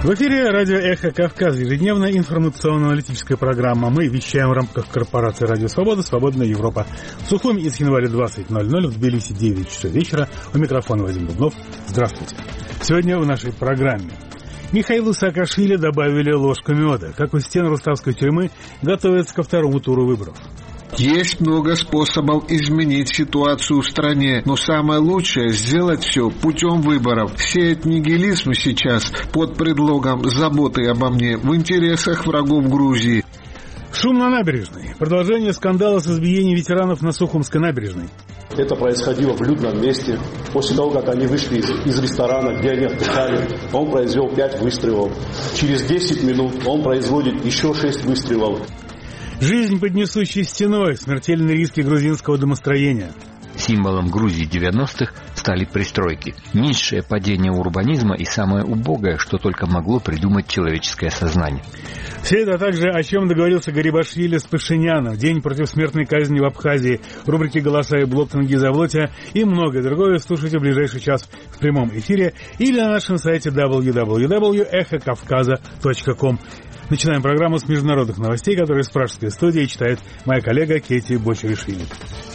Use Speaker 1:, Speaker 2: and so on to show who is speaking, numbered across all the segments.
Speaker 1: В эфире радио «Эхо Кавказа», ежедневная информационно-аналитическая программа. Мы вещаем в рамках корпорации «Радио Свобода», «Свободная Европа». В Сухуми и Схинвале 20:00, в Тбилиси 9 часов вечера. У микрофона Вадим Дубнов. Здравствуйте. Сегодня в нашей программе. Михаилу Саакашвили добавили ложку меда. Как у стен Руставской тюрьмы готовятся ко второму туру выборов.
Speaker 2: Есть много способов изменить ситуацию в стране, но самое лучшее — сделать все путем выборов. Сеять нигилизм сейчас под предлогом заботы обо мне в интересах врагов Грузии.
Speaker 1: Шум на набережной. Продолжение скандала с избиением ветеранов на Сухумской набережной.
Speaker 3: Это происходило в людном месте. После того, как они вышли из ресторана, где они отдыхали, он произвел 5 выстрелов. Через 10 минут он производит еще 6 выстрелов.
Speaker 1: Жизнь под несущей стеной. Смертельные риски грузинского домостроения.
Speaker 4: Символом Грузии 90-х стали пристройки. Низшее падение урбанизма и самое убогое, что только могло придумать человеческое сознание.
Speaker 1: Все это, а также о чем договорился Гарибашвили с Пашиняном, день против смертной казни в Абхазии, рубрики «Голоса и блок на Гизавлоте» и многое другое слушайте в ближайший час в прямом эфире или на нашем сайте www.эхокавказа.ком. Начинаем программу с международных новостей, которые с пражской студии читает моя коллега Кети Бочеришвили.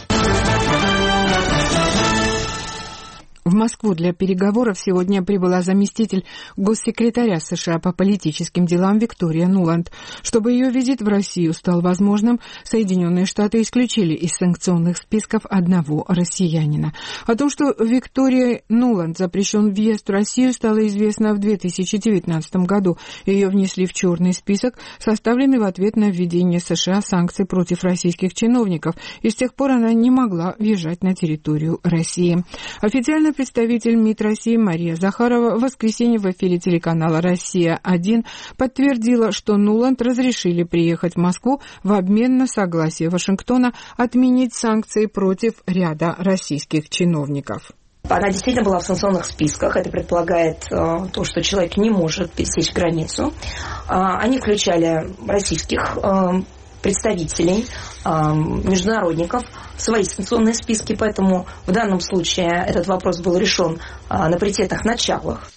Speaker 5: В Москву для переговоров сегодня прибыла заместитель госсекретаря США по политическим делам Виктория Нуланд. Чтобы ее визит в Россию стал возможным, Соединенные Штаты исключили из санкционных списков одного россиянина. О том, что Виктория Нуланд запрещен въезд в Россию, стало известно в 2019 году. Ее внесли в черный список, составленный в ответ на введение США санкций против российских чиновников, и с тех пор она не могла въезжать на территорию России. Официально представитель МИД России Мария Захарова в воскресенье в эфире телеканала «Россия-1» подтвердила, что Нуланд разрешили приехать в Москву в обмен на согласие Вашингтона отменить санкции против ряда российских чиновников.
Speaker 6: Она действительно была в санкционных списках. Это предполагает то, что человек не может пересечь границу. Они включали российских представителей, международников в свои санкционные списки, поэтому в данном случае этот вопрос был решен на паритетных началах.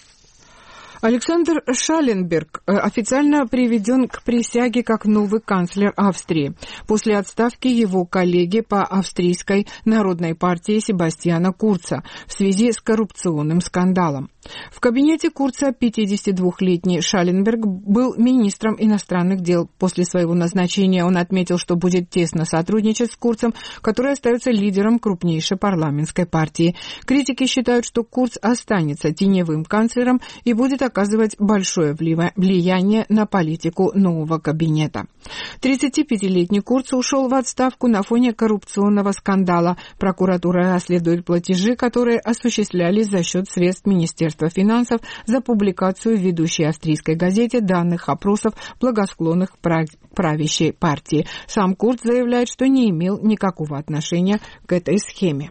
Speaker 5: Александр Шалленберг официально приведен к присяге как новый канцлер Австрии после отставки его коллеги по австрийской народной партии Себастьяна Курца в связи с коррупционным скандалом. В кабинете Курца 52-летний Шалленберг был министром иностранных дел. После своего назначения он отметил, что будет тесно сотрудничать с Курцем, который остается лидером крупнейшей парламентской партии. Критики считают, что Курц останется теневым канцлером и будет оказывать большое влияние на политику нового кабинета. 35-летний Курц ушел в отставку на фоне коррупционного скандала. Прокуратура расследует платежи, которые осуществлялись за счет средств Министерства финансов за публикацию в ведущей австрийской газете данных опросов благосклонных правящей партии. Сам Курц заявляет, что не имел никакого отношения к этой схеме.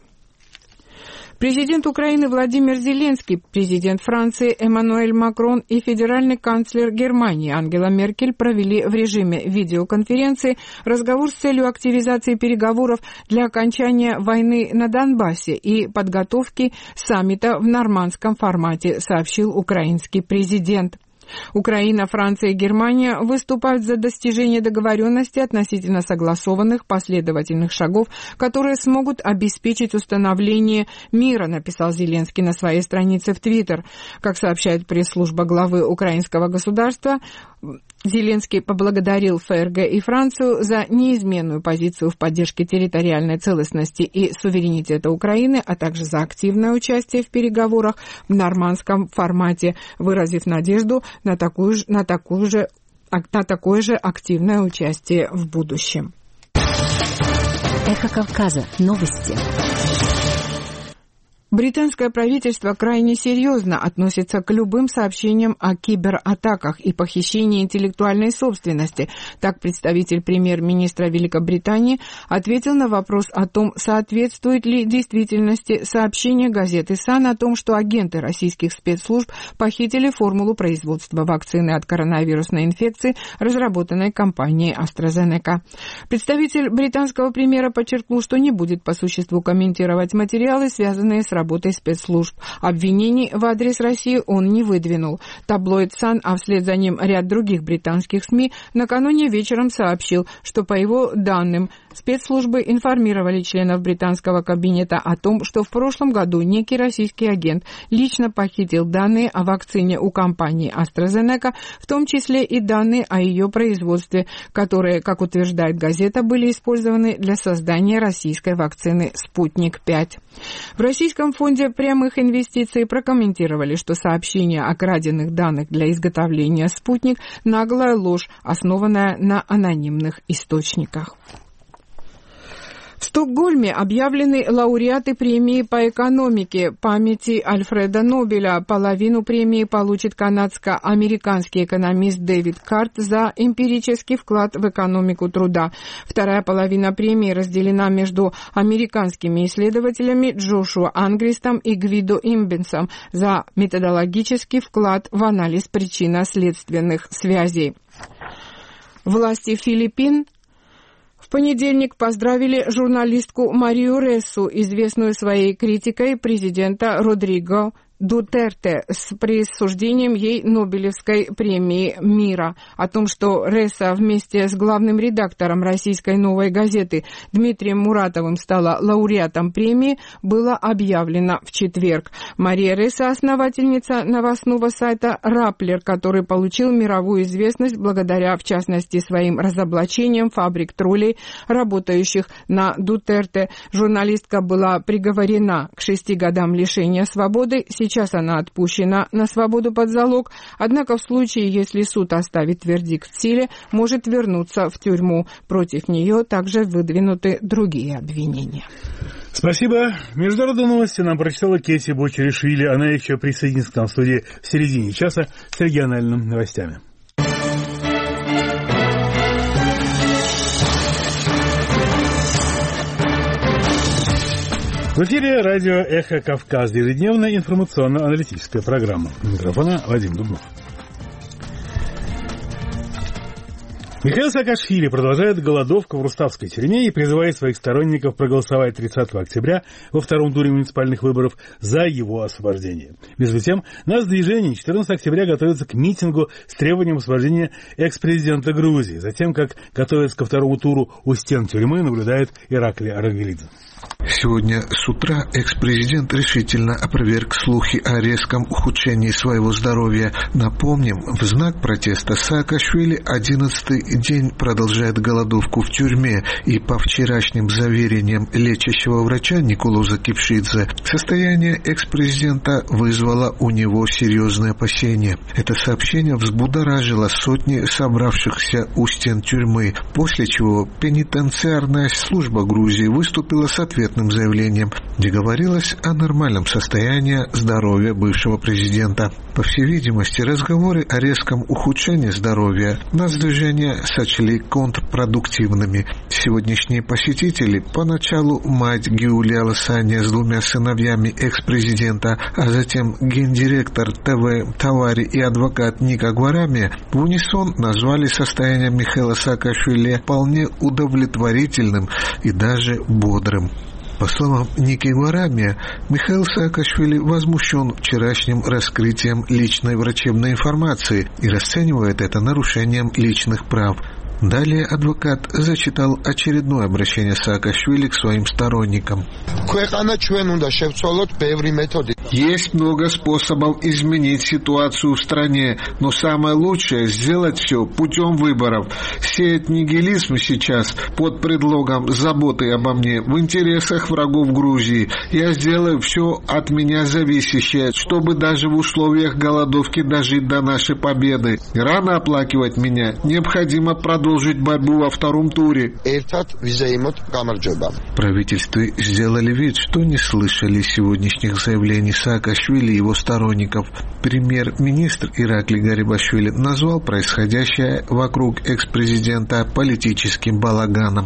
Speaker 5: Президент Украины Владимир Зеленский, президент Франции Эммануэль Макрон и федеральный канцлер Германии Ангела Меркель провели в режиме видеоконференции разговор с целью активизации переговоров для окончания войны на Донбассе и подготовки саммита в нормандском формате, сообщил украинский президент. Украина, Франция и Германия выступают за достижение договоренности относительно согласованных последовательных шагов, которые смогут обеспечить установление мира, написал Зеленский на своей странице в Твиттер. Как сообщает пресс-служба главы украинского государства, Зеленский поблагодарил ФРГ и Францию за неизменную позицию в поддержке территориальной целостности и суверенитета Украины, а также за активное участие в переговорах в нормандском формате, выразив надежду на такое же активное участие в будущем.
Speaker 7: Эхо Кавказа. Новости.
Speaker 5: Британское правительство крайне серьезно относится к любым сообщениям о кибератаках и похищении интеллектуальной собственности. Так представитель премьер-министра Великобритании ответил на вопрос о том, соответствует ли действительности сообщение газеты «Сан» о том, что агенты российских спецслужб похитили формулу производства вакцины от коронавирусной инфекции, разработанной компанией AstraZeneca. Представитель британского премьера подчеркнул, что не будет по существу комментировать материалы, связанные с работой спецслужб. Обвинений в адрес России он не выдвинул. Таблоид «Сан», а вслед за ним ряд других британских СМИ, накануне вечером сообщил, что, по его данным, спецслужбы информировали членов британского кабинета о том, что в прошлом году некий российский агент лично похитил данные о вакцине у компании AstraZeneca, в том числе и данные о ее производстве, которые, как утверждает газета, были использованы для создания российской вакцины «Спутник-5». В Российском фонде прямых инвестиций прокомментировали, что сообщение о краденных данных для изготовления «Спутник» – наглая ложь, основанная на анонимных источниках. В Стокгольме объявлены лауреаты премии по экономике памяти Альфреда Нобеля. Половину премии получит канадско-американский экономист Дэвид Карт за эмпирический вклад в экономику труда. Вторая половина премии разделена между американскими исследователями Джошуа Ангристом и Гвидо Имбенсом за методологический вклад в анализ причинно-следственных связей. Власти Филиппин в понедельник поздравили журналистку Марию Рессу, известную своей критикой президента Родриго Дутерте, с присуждением ей Нобелевской премии мира. О том, что Ресса вместе с главным редактором российской «Новой газеты» Дмитрием Муратовым стала лауреатом премии, было объявлено в четверг. Мария Ресса – основательница новостного сайта «Rappler», который получил мировую известность благодаря, в частности, своим разоблачениям фабрик троллей, работающих на Дутерте. Журналистка была приговорена к 6 годам лишения свободы. Сейчас она отпущена на свободу под залог, однако в случае, если суд оставит вердикт в силе, может вернуться в тюрьму. Против нее также выдвинуты другие обвинения.
Speaker 1: Спасибо. Международные новости нам прочитала Кэти Бочеришвили. Она еще присоединится к нам в студии в середине часа с региональными новостями. В эфире радио «Эхо Кавказа», ежедневная информационно-аналитическая программа. У микрофона Вадим Дубнов. Михаил Саакашвили продолжает голодовку в Руставской тюрьме и призывает своих сторонников проголосовать 30 октября во втором туре муниципальных выборов за его освобождение. Между тем, нацдвижение 14 октября готовится к митингу с требованием освобождения экс-президента Грузии. Затем, как готовится ко второму туру у стен тюрьмы, наблюдает Ираклий Арагвелидзе.
Speaker 2: Сегодня с утра экс-президент решительно опроверг слухи о резком ухудшении своего здоровья. Напомним, в знак протеста Саакашвили 11-й день продолжает голодовку в тюрьме, и по вчерашним заверениям лечащего врача Николоза Кипшидзе состояние экс-президента вызвало у него серьезные опасения. Это сообщение взбудоражило сотни собравшихся у стен тюрьмы, после чего пенитенциарная служба Грузии выступила с ответным заявлением, где говорилось о нормальном состоянии здоровья бывшего президента. По всей видимости, разговоры о резком ухудшении здоровья нацдвижение сочли контрпродуктивными. Сегодняшние посетители, поначалу мать Гиулия Ласания с двумя сыновьями экс-президента, а затем гендиректор ТВ Тавари и адвокат Ника Гварами, в унисон назвали состояние Михаила Саакашвили вполне удовлетворительным и даже бодрым. По словам Ники Гварами, Михаил Саакашвили возмущен вчерашним раскрытием личной врачебной информации и расценивает это нарушением личных прав. Далее адвокат зачитал очередное обращение Саакашвили к своим сторонникам. Есть много способов изменить ситуацию в стране, но самое лучшее – сделать все путем выборов. Сеять нигилизм сейчас под предлогом заботы обо мне в интересах врагов Грузии. Я сделаю все от меня зависящее, чтобы даже в условиях голодовки дожить до нашей победы. Рано оплакивать меня, необходимо продолжить борьбу во втором туре. Правительства сделали вид, что не слышали сегодняшних заявлений Саакашвили и его сторонников. Премьер-министр Иракли Гарибашвили назвал происходящее вокруг экс-президента политическим балаганом.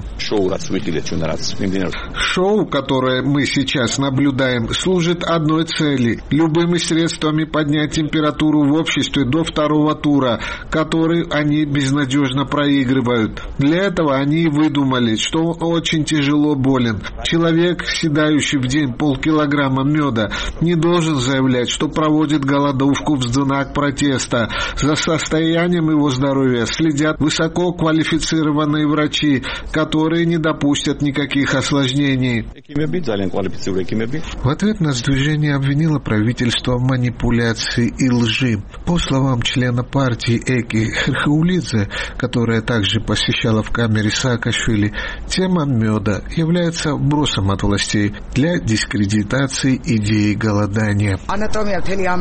Speaker 2: Шоу, которое мы сейчас наблюдаем, служит одной цели – любыми средствами поднять температуру в обществе до второго тура, который они безнадежно проигрывают. Для этого они и выдумали, что он очень тяжело болен. Человек, съедающий в день полкилограмма меда, не должен заявлять, что проводит голодовку в знак протеста. За состоянием его здоровья следят высококвалифицированные врачи, которые не допустят никаких осложнений. В ответ на сдвижение обвинило правительство в манипуляции и лжи. По словам члена партии Эки Херхаулидзе, которая также посещала в камере Саакашвили, тема меда является вбросом от властей для дискредитации идеи голодания.
Speaker 8: Анатомия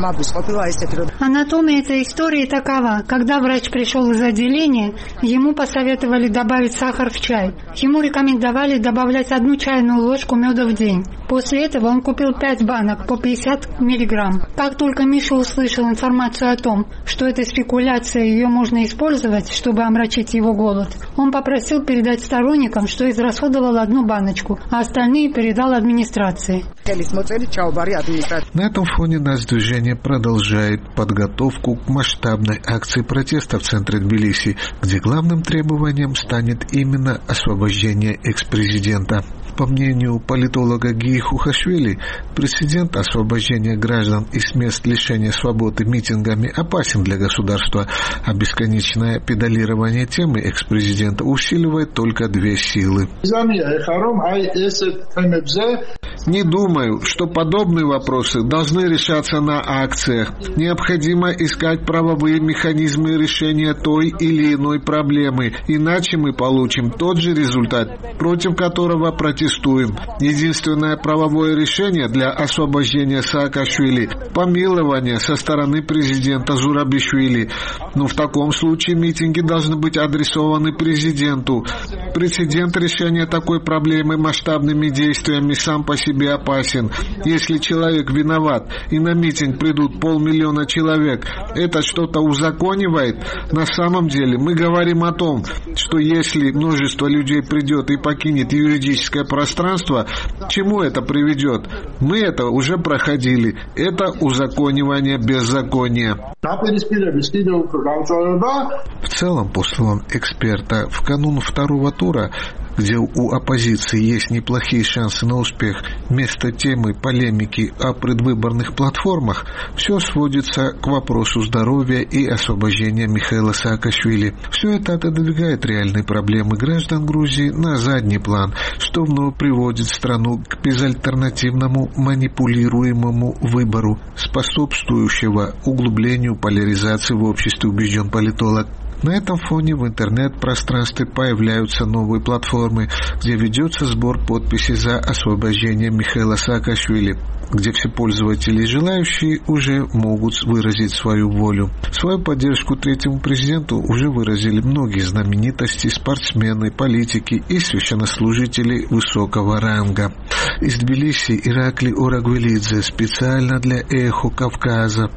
Speaker 8: этой истории такова. Когда врач пришел из отделения, ему посоветовали добавить сахар в чай. Ему рекомендовали добавлять 1 чайную ложку меда в день. После этого он купил 5 банок по 50 миллиграмм. Как только Миша услышал информацию о том, что это спекуляция и ее можно использовать, чтобы омрачить его голод, он попросил передать сторонникам, что израсходовал 1 баночку, а остальные передал администрации.
Speaker 2: На этом фоне движение продолжает подготовку к масштабной акции протеста в центре Тбилиси, где главным требованием станет именно освобождение экс-президента. По мнению политолога Гии Хухашвили, прецедент освобождения граждан из мест лишения свободы митингами опасен для государства, а бесконечное педалирование темы экс-президента усиливает только 2 силы. Не думаю, что подобные вопросы должны решаться на акциях. Необходимо искать правовые механизмы решения той или иной проблемы, иначе мы получим тот же результат, против которого протестуем. Единственное правовое решение для освобождения Саакашвили – помилование со стороны президента Зурабишвили. Но в таком случае митинги должны быть адресованы президенту. Прецедент решения такой проблемы масштабными действиями сам по себе опасен. Если человек виноват и на митинг придут 500 000 человек, это что-то узаконивает? На самом деле мы говорим о том, что если множество людей придет и покинет юридическое пространство, к чему это приведет? Мы это уже проходили. Это узаконивание беззакония. В целом, по словам эксперта, в канун второго тура, где у оппозиции есть неплохие шансы на успех, вместо темы полемики о предвыборных платформах, все сводится к вопросу здоровья и освобождения Михаила Саакашвили. Все это отодвигает реальные проблемы граждан Грузии на задний план, что вновь приводит страну к безальтернативному манипулируемому выбору, способствующего углублению поляризации в обществе, убежден политолог. На этом фоне в интернет-пространстве появляются новые платформы, где ведется сбор подписей за освобождение Михаила Саакашвили, где все пользователи и желающие уже могут выразить свою волю. Свою поддержку третьему президенту уже выразили многие знаменитости, спортсмены, политики и священнослужители высокого ранга. Из Тбилиси Иракли Орагвелидзе специально для «Эхо Кавказа».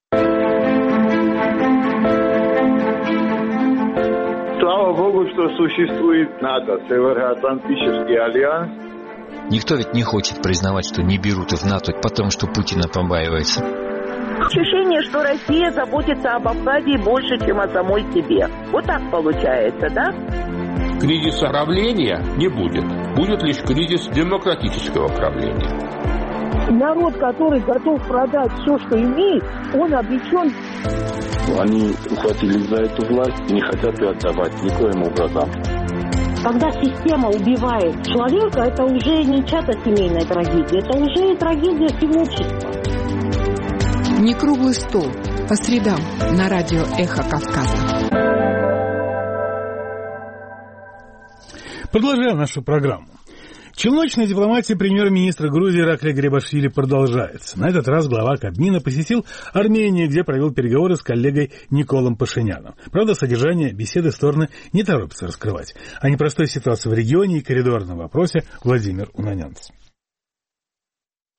Speaker 9: Слава Богу, что существует НАТО, Североатлантический альянс.
Speaker 4: Никто ведь не хочет признавать, что не берут в НАТО, потому что Путина побаивается.
Speaker 10: Ощущение, что Россия заботится об Абхазии больше, чем о самой себе. Вот так получается, да?
Speaker 11: Кризиса правления не будет. Будет лишь кризис демократического правления.
Speaker 10: Народ, который готов продать все, что имеет, он обречен.
Speaker 3: Они ухватились за эту власть и не хотят ее отдавать никоим образом.
Speaker 12: Когда система убивает человека, это уже не чья-то семейная трагедия, это уже трагедия всего общества.
Speaker 5: Не круглый стол. По средам на радио «Эхо Кавказа».
Speaker 1: Продолжаем нашу программу. Челночная дипломатия премьер-министра Грузии Иракли Гарибашвили продолжается. На этот раз глава Кабмина посетил Армению, где провел переговоры с коллегой Николом Пашиняном. Правда, содержание беседы стороны не торопятся раскрывать. О непростой ситуации в регионе и коридорном вопросе Владимир Унанянц.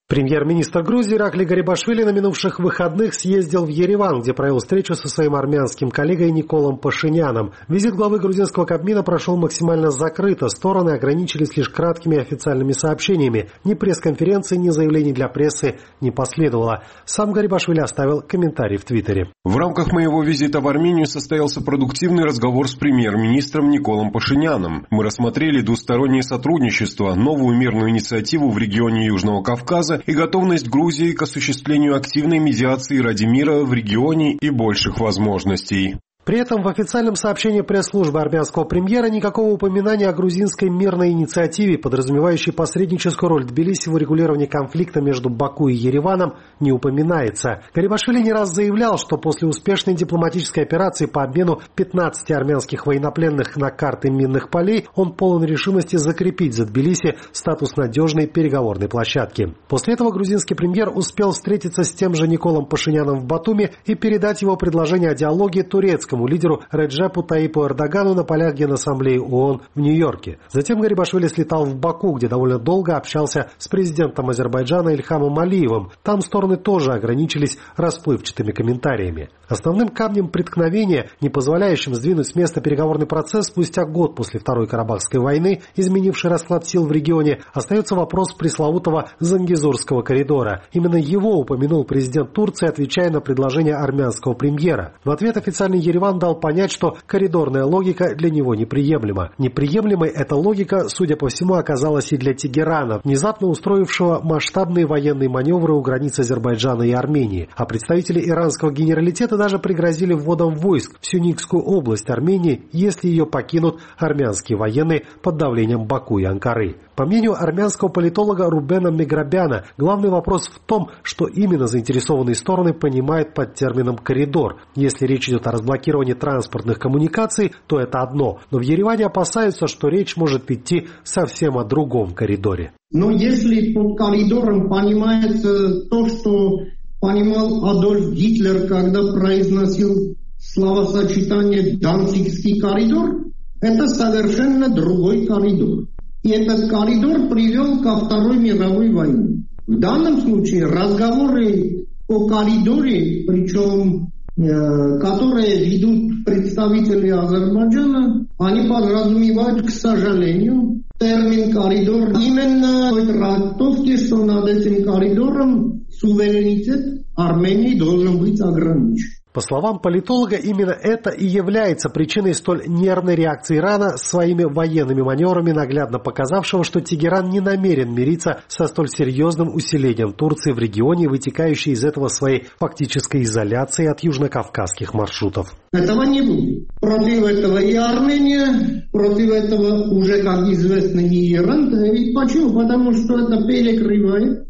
Speaker 13: Премьер-министр Грузии Иракли Гарибашвили на минувших выходных съездил в Ереван, где провел встречу со своим армянским коллегой Николом Пашиняном. Визит главы грузинского Кабмина прошел максимально закрыто, стороны ограничились лишь краткими официальными сообщениями. Ни пресс-конференции, ни заявлений для прессы не последовало. Сам Гарибашвили оставил комментарий в Твиттере.
Speaker 14: В рамках моего визита в Армению состоялся продуктивный разговор с премьер-министром Николом Пашиняном. Мы рассмотрели двустороннее сотрудничество, новую мирную инициативу в регионе Южного Кавказа и готовность Грузии к осуществлению активной медиации ради мира в регионе и больших возможностей.
Speaker 13: При этом в официальном сообщении пресс-службы армянского премьера никакого упоминания о грузинской мирной инициативе, подразумевающей посредническую роль Тбилиси в урегулировании конфликта между Баку и Ереваном, не упоминается. Гарибашвили не раз заявлял, что после успешной дипломатической операции по обмену 15 армянских военнопленных на карты минных полей, он полон решимости закрепить за Тбилиси статус надежной переговорной площадки. После этого грузинский премьер успел встретиться с тем же Николом Пашиняном в Батуми и передать его предложение о диалоге турецкому лидеру Реджепу Таипу Эрдогану на полях Генассамблеи ООН в Нью-Йорке. Затем Гарибашвили слетал в Баку, где довольно долго общался с президентом Азербайджана Ильхамом Алиевым. Там стороны тоже ограничились расплывчатыми комментариями. Основным камнем преткновения, не позволяющим сдвинуть с места переговорный процесс спустя год после Второй Карабахской войны, изменивший расклад сил в регионе, остается вопрос пресловутого Зангезурского коридора. Именно его упомянул президент Турции, отвечая на предложение армянского премьера. В ответ официальный Ереван дал понять, что коридорная логика для него неприемлема. Неприемлемой эта логика, судя по всему, оказалась и для Тегерана, внезапно устроившего масштабные военные маневры у границ Азербайджана и Армении. А представители иранского генералитета даже пригрозили вводом войск в Сюникскую область Армении, если ее покинут армянские военные под давлением Баку и Анкары. По мнению армянского политолога Рубена Меграбяна, главный вопрос в том, что именно заинтересованные стороны понимают под термином «коридор». Если речь идет о разблокировании транспортных коммуникаций, то это одно. Но в Ереване опасаются, что речь может идти совсем о другом коридоре.
Speaker 15: Но если под коридором понимается то, что понимал Адольф Гитлер, когда произносил словосочетание «Данцигский коридор», это совершенно другой коридор. И этот коридор привел ко Второй мировой войне. В данном случае разговоры о коридоре, причем которые ведут представители Азербайджана, они подразумевают, к сожалению, термин «коридор» именно в трактовке, что над этим коридором суверенитет Армении должен быть ограничен.
Speaker 13: По словам политолога, именно это и является причиной столь нервной реакции Ирана своими военными маневрами, наглядно показавшего, что Тегеран не намерен мириться со столь серьезным усилением Турции в регионе, вытекающей из этого своей фактической изоляции от южнокавказских маршрутов.
Speaker 15: Этого не будет. Против этого и Армения, против этого уже, как известно, и Иран. И почему? Потому что это перекрывает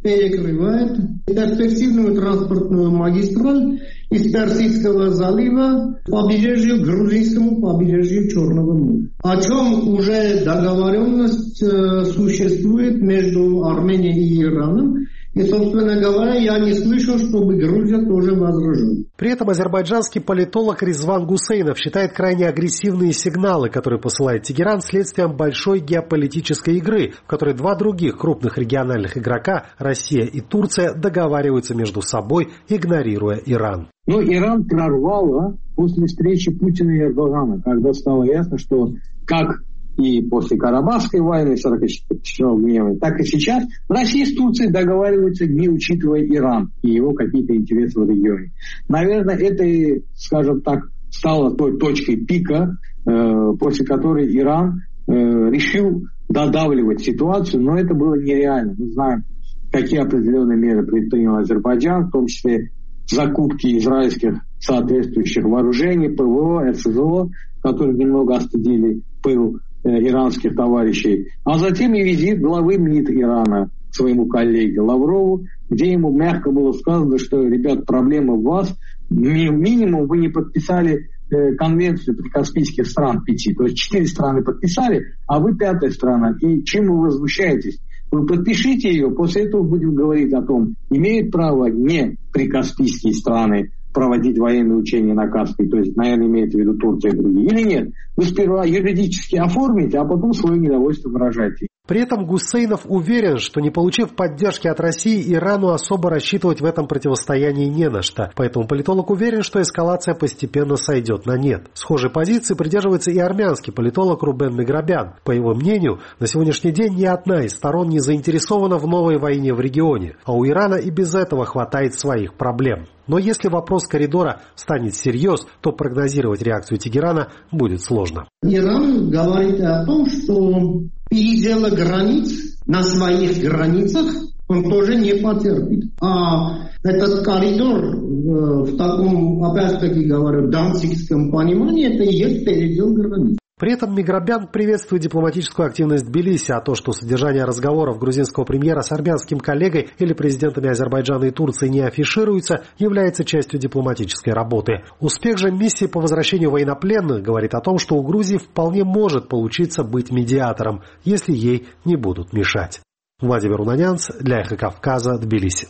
Speaker 15: перспективную транспортную магистраль из Персидского залива к побережью, грузинскому побережью Черного моря. О чем уже договоренность существует между Арменией и Ираном. И, собственно говоря, я не слышал, чтобы Грузия тоже возражала.
Speaker 13: При этом азербайджанский политолог Резван Гусейнов считает крайне агрессивные сигналы, которые посылает Тегеран, следствием большой геополитической игры, в которой два других крупных региональных игрока, Россия и Турция, договариваются между собой, игнорируя Иран.
Speaker 16: Но Иран прорвало после встречи Путина и Эрдогана, когда стало ясно, что как и после Карабахской войны 44 дня, так и сейчас Россия с Турцией договариваются, не учитывая Иран и его какие-то интересы в регионе. Наверное, это, скажем так, стало той точкой пика, после которой Иран решил додавливать ситуацию, но это было нереально. Мы знаем, какие определенные меры предпринял Азербайджан, в том числе закупки израильских соответствующих вооружений, ПВО, СЗО, которые немного остудили пыл иранских товарищей, а затем и визит главы МИД Ирана к своему коллеге Лаврову, где ему мягко было сказано, что, ребят, проблема в вас, минимум вы не подписали конвенцию прикаспийских стран 5, то есть 4 страны подписали, а вы 5-я страна, и чем вы возмущаетесь? Вы подпишите ее, после этого будем говорить о том, имеют право не прикаспийские страны проводить военные учения на Каспии, то есть, наверное, имеется в виду Турция и другие, или нет? Вы сперва юридически оформите, а потом свое недовольство выражайте.
Speaker 13: При этом Гусейнов уверен, что не получив поддержки от России, Ирану особо рассчитывать в этом противостоянии не на что. Поэтому политолог уверен, что эскалация постепенно сойдет на нет. Схожей позиции придерживается и армянский политолог Рубен Миграбян. По его мнению, на сегодняшний день ни одна из сторон не заинтересована в новой войне в регионе, а у Ирана и без этого хватает своих проблем. Но если вопрос коридора станет всерьез, то прогнозировать реакцию Тегерана будет сложно.
Speaker 15: Иран говорит о том, что передела границ на своих границах он тоже не потерпит. А этот коридор в таком, опять-таки говорю, данцигском понимании, это и есть передел границ.
Speaker 13: При этом Миграбян приветствует дипломатическую активность Тбилиси, а то, что содержание разговоров грузинского премьера с армянским коллегой или президентами Азербайджана и Турции не афишируется, является частью дипломатической работы. Успех же миссии по возвращению военнопленных говорит о том, что у Грузии вполне может получиться быть медиатором, если ей не будут мешать. Владимир Унанянц для Эхо Кавказа, Тбилиси.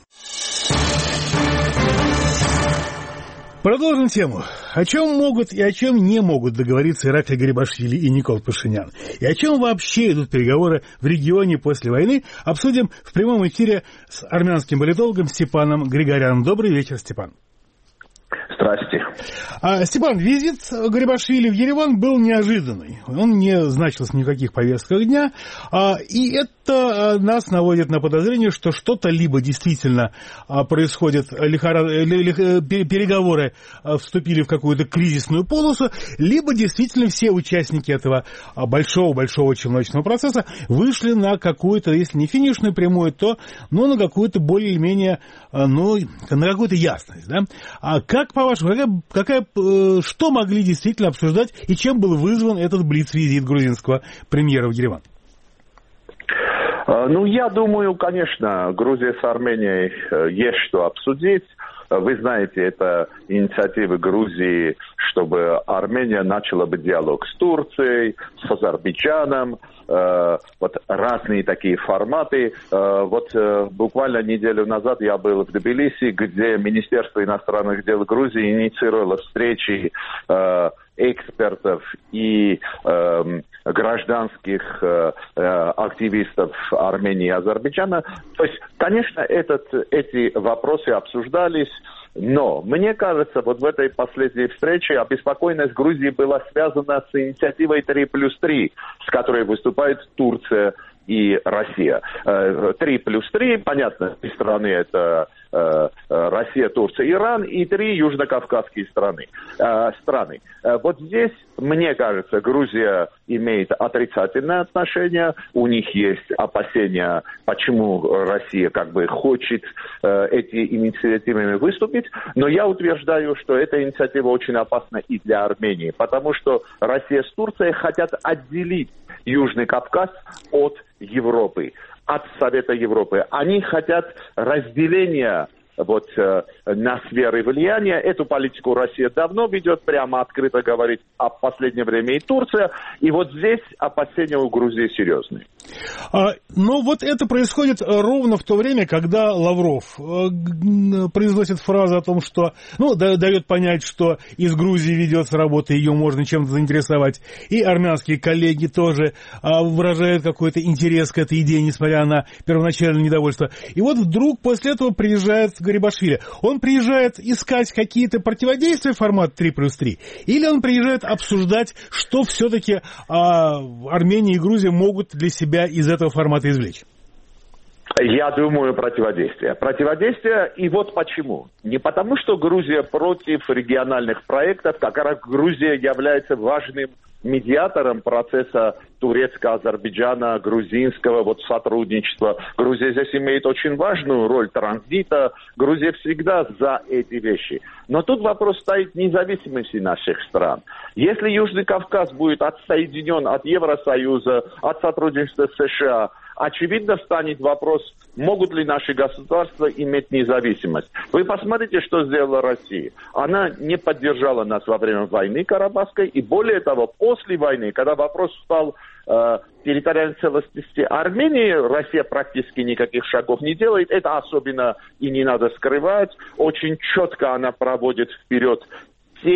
Speaker 1: Продолжим тему. О чем могут и о чем не могут договориться Ираклий Гарибашвили и Никол Пашинян? И о чем вообще идут переговоры в регионе после войны, обсудим в прямом эфире с армянским политологом Степаном Григоряном. Добрый вечер, Степан.
Speaker 17: Здрасте.
Speaker 1: Степан, визит Гарибашвили в Ереван был неожиданный. Он не значился ни в каких повестках дня. И это нас наводит на подозрение, что что-то либо действительно происходит, переговоры вступили в какую-то кризисную полосу, либо действительно все участники этого большого челночного процесса вышли на какую-то, если не финишную прямую, то на какую-то более-менее, на какую-то ясность. Да? А как, по-вашему, что могли действительно обсуждать и чем был вызван этот блиц-визит грузинского премьера в Ереван?
Speaker 17: Я думаю, конечно, Грузия с Арменией есть что обсудить. Вы знаете, это инициатива Грузии, чтобы Армения начала бы диалог с Турцией, с Азербайджаном, разные такие форматы. Буквально неделю назад я был в Тбилиси, где Министерство иностранных дел Грузии инициировало встречи экспертов и гражданских активистов Армении и Азербайджана. То есть, конечно, эти вопросы обсуждались, но мне кажется, в этой последней встрече обеспокоенность Грузии была связана с инициативой 3+3, с которой выступает Турция и Россия. 3+3, понятно, три страны это Россия, Турция, Иран, и 3 южнокавказские страны. Здесь, мне кажется, Грузия имеет отрицательное отношение, у них есть опасения, почему Россия хочет эти инициативами выступить, но я утверждаю, что эта инициатива очень опасна и для Армении, потому что Россия с Турцией хотят отделить Южный Кавказ от Европы, от Совета Европы. Они хотят разделения на сферы влияния. Эту политику Россия давно ведет, прямо открыто говорит в последнее время и Турция. И здесь опасения у Грузии серьезные.
Speaker 1: Но это происходит ровно в то время, когда Лавров произносит фразу о том, что, дает понять, что из Грузии ведется работа, ее можно чем-то заинтересовать. И армянские коллеги тоже выражают какой-то интерес к этой идее, несмотря на первоначальное недовольство. И вдруг после этого приезжает Гарибашвили. Он приезжает искать какие-то противодействия формат 3+3, или он приезжает обсуждать, что все-таки Армения и Грузия могут для себя из этого формата извлечь?
Speaker 17: Я думаю, противодействие. И почему. Не потому, что Грузия против региональных проектов, как раз Грузия является важным медиатором процесса турецко-азербайджана, грузинского сотрудничества. Грузия здесь имеет очень важную роль транзита. Грузия всегда за эти вещи. Но тут вопрос стоит независимости наших стран. Если Южный Кавказ будет отсоединен от Евросоюза, от сотрудничества с США, очевидно станет вопрос, могут ли наши государства иметь независимость. Вы посмотрите, что сделала Россия. Она не поддержала нас во время войны Карабахской, и более того, после войны, когда вопрос стал территориальной целостности Армении, Россия практически никаких шагов не делает. Это особенно и не надо скрывать. Очень четко она проводит вперед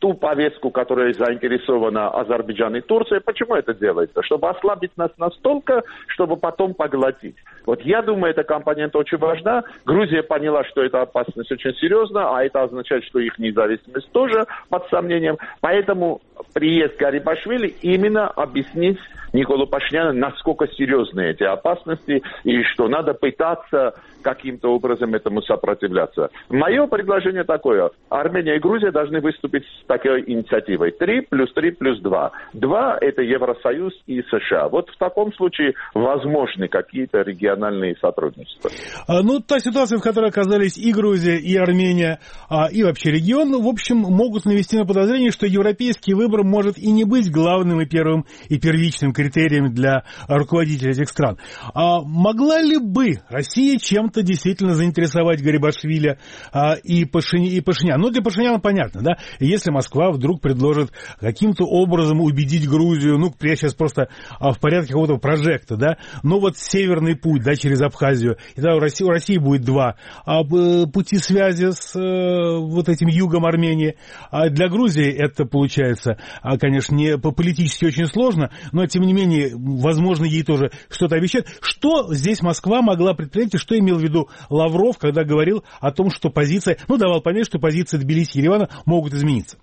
Speaker 17: ту повестку, которая заинтересована Азербайджан и Турция. Почему это делается? Чтобы ослабить нас настолько, чтобы потом поглотить. Вот я думаю, эта компонента очень важна. Грузия поняла, что эта опасность очень серьезна, а это означает, что их независимость тоже под сомнением. Поэтому приезд Гарибашвили именно объяснить Николу Пашиняну, насколько серьезны эти опасности и что надо пытаться каким-то образом этому сопротивляться. Мое предложение такое. Армения и Грузия должны выступить с такой инициативой. 3+3+2. 2 – это Евросоюз и США. Вот в таком случае возможны какие-то региональные сотрудничества.
Speaker 1: Ну, та ситуация, в которой оказались и Грузия, и Армения, и вообще регион, в общем, могут навести на подозрение, что европейский выбор может и не быть главным и первым и первичным критерием для руководителей этих стран. А могла ли бы Россия чем-то действительно заинтересовать Гарибашвили и Пашиняна? Ну, для Пашиняна понятно, да? Если Москва вдруг предложит каким-то образом убедить Грузию, ну, я сейчас просто в порядке какого-то прожекта, да, ну, вот северный путь, да, через Абхазию, и тогда у России будет 2 пути связи с вот этим югом Армении. А для Грузии это получается, конечно, не политически очень сложно, но, тем не менее, возможно, ей тоже что-то обещать. Что здесь Москва могла предпринять, и что имел в виду Лавров, когда говорил о том, что позиция, ну, давал понять, что позиции Тбилиси и Еревана могут измениться?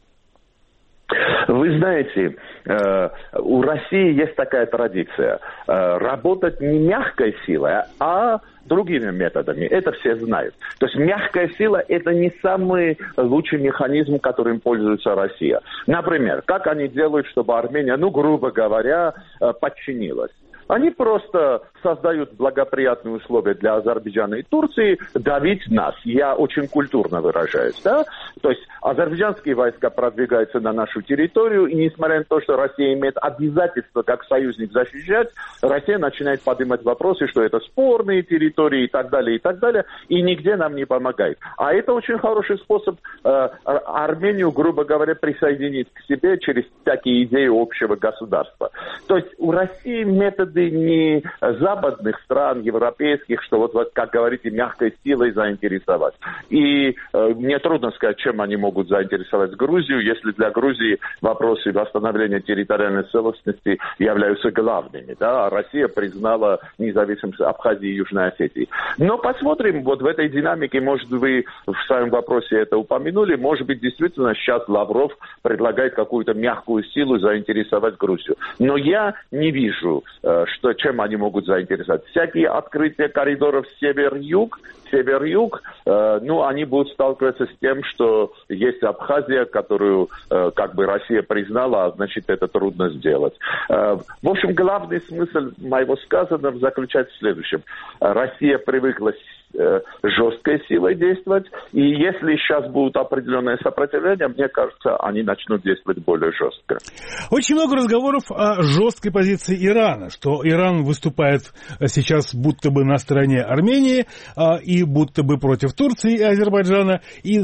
Speaker 17: Вы знаете, у России есть такая традиция. Работать не мягкой силой, а другими методами. Это все знают. То есть мягкая сила – это не самый лучший механизм, которым пользуется Россия. Например, как они делают, чтобы Армения, ну, грубо говоря, подчинилась? Они просто создают благоприятные условия для Азербайджана и Турции давить нас. Я очень культурно выражаюсь, да? То есть азербайджанские войска продвигаются на нашу территорию, и несмотря на то, что Россия имеет обязательство как союзник защищать, Россия начинает поднимать вопросы, что это спорные территории и так далее, и нигде нам не помогает. А это очень хороший способ Армению, грубо говоря, присоединить к себе через всякие идеи общего государства. То есть у России методы не западных стран, европейских, что вот как говорите, мягкой силой заинтересовать. И мне трудно сказать, чем они могут заинтересовать Грузию, если для Грузии вопросы восстановления территориальной целостности являются главными. Да? Россия признала независимость Абхазии и Южной Осетии. Но посмотрим, вот в этой динамике, может, вы в своем вопросе это упомянули, может быть, действительно сейчас Лавров предлагает какую-то мягкую силу заинтересовать Грузию. Но я не вижу, чем они могут заинтересовать. Всякие открытия коридоров север-юг, ну, они будут сталкиваться с тем, что есть Абхазия, которую как бы Россия признала, а значит, это трудно сделать. В общем, главный смысл моего сказанного заключается в следующем. Россия привыкла жесткой силой действовать, и если сейчас будут определенные сопротивления, мне кажется, они начнут действовать более жестко.
Speaker 1: Очень много разговоров о жесткой позиции Ирана, что Иран выступает сейчас будто бы на стороне Армении и будто бы против Турции и Азербайджана, и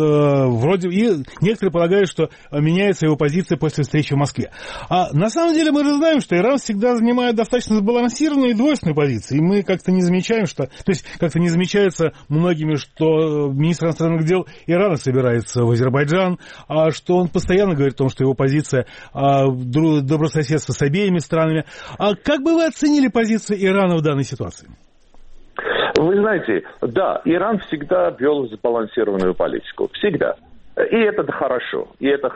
Speaker 1: некоторые полагают, что меняется его позиция после встречи в Москве. А на самом деле мы же знаем, что Иран всегда занимает достаточно сбалансированную и двойственную позицию, и мы как-то не замечаем, что... То есть как-то не замечается многими, что министр иностранных дел Ирана собирается в Азербайджан, а что он постоянно говорит о том, что его позиция добрососедства с обеими странами. А как бы вы оценили позицию Ирана в данной ситуации?
Speaker 17: Вы знаете, да, Иран всегда вел сбалансированную политику. Всегда. И это хорошо,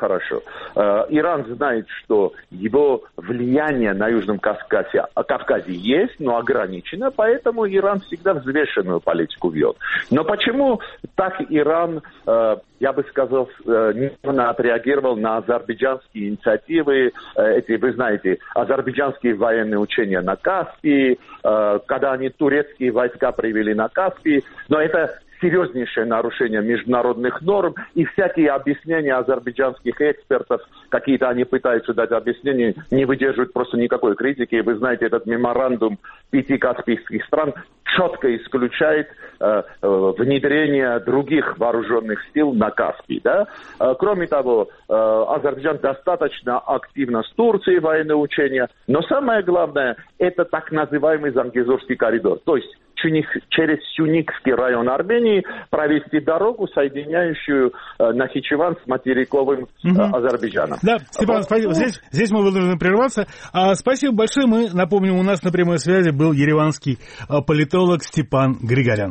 Speaker 17: Иран знает, что его влияние на Южном Кавказе есть, но ограничено, поэтому Иран всегда взвешенную политику ведет. Но почему так Иран, я бы сказал, нервно отреагировал на азербайджанские инициативы, вы знаете, азербайджанские военные учения на Каспии, когда они турецкие войска привели на Каспий, но это серьезнейшее нарушение международных норм, и всякие объяснения азербайджанских экспертов, какие-то они пытаются дать объяснения, не выдерживают просто никакой критики. Вы знаете, этот меморандум 5 каспийских стран четко исключает внедрение других вооруженных сил на Каспий. Да? Кроме того, Азербайджан достаточно активно с Турцией военные учения, но самое главное, это так называемый Зангезурский коридор, то есть через Сюникский район Армении провести дорогу, соединяющую Нахичеван с материковым Азербайджаном.
Speaker 1: Да, Степан, спасибо. Здесь мы вынуждены прерваться. Спасибо большое. Мы напомним, у нас на прямой связи был ереванский политолог Степан Григорян.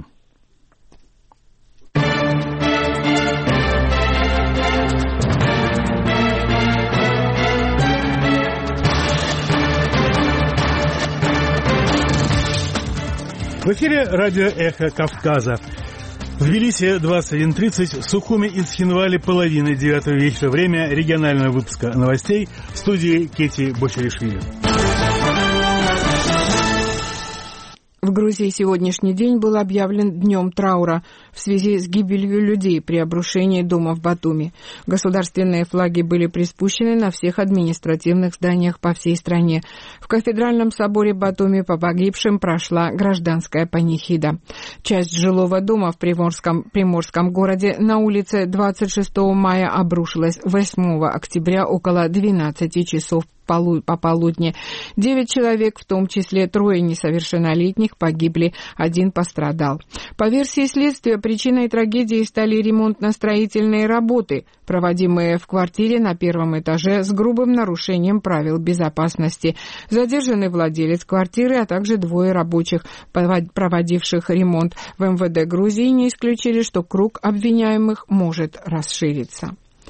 Speaker 1: В эфире радио «Эхо Кавказа». В Тбилиси 21:30, в Сухуми и Цхинвале 8:30 вечера. Время регионального выпуска новостей. В студии Кети Бочаришвили.
Speaker 5: В Грузии сегодняшний день был объявлен днем траура в связи с гибелью людей при обрушении дома в Батуми. Государственные флаги были приспущены на всех административных зданиях по всей стране. В кафедральном соборе Батуми по погибшим прошла гражданская панихида. Часть жилого дома в приморском городе на улице 26 мая обрушилась 8 октября около 12 часов пополудни. 9 человек, в том числе 3 несовершеннолетних, погибли, 1 пострадал. По версии следствия, причиной трагедии стали ремонтно-строительные работы, проводимые в квартире на 1-м этаже с грубым нарушением правил безопасности. Задержаны владелец квартиры, а также 2 рабочих, проводивших ремонт. В МВД Грузии не исключили, что круг обвиняемых может расшириться.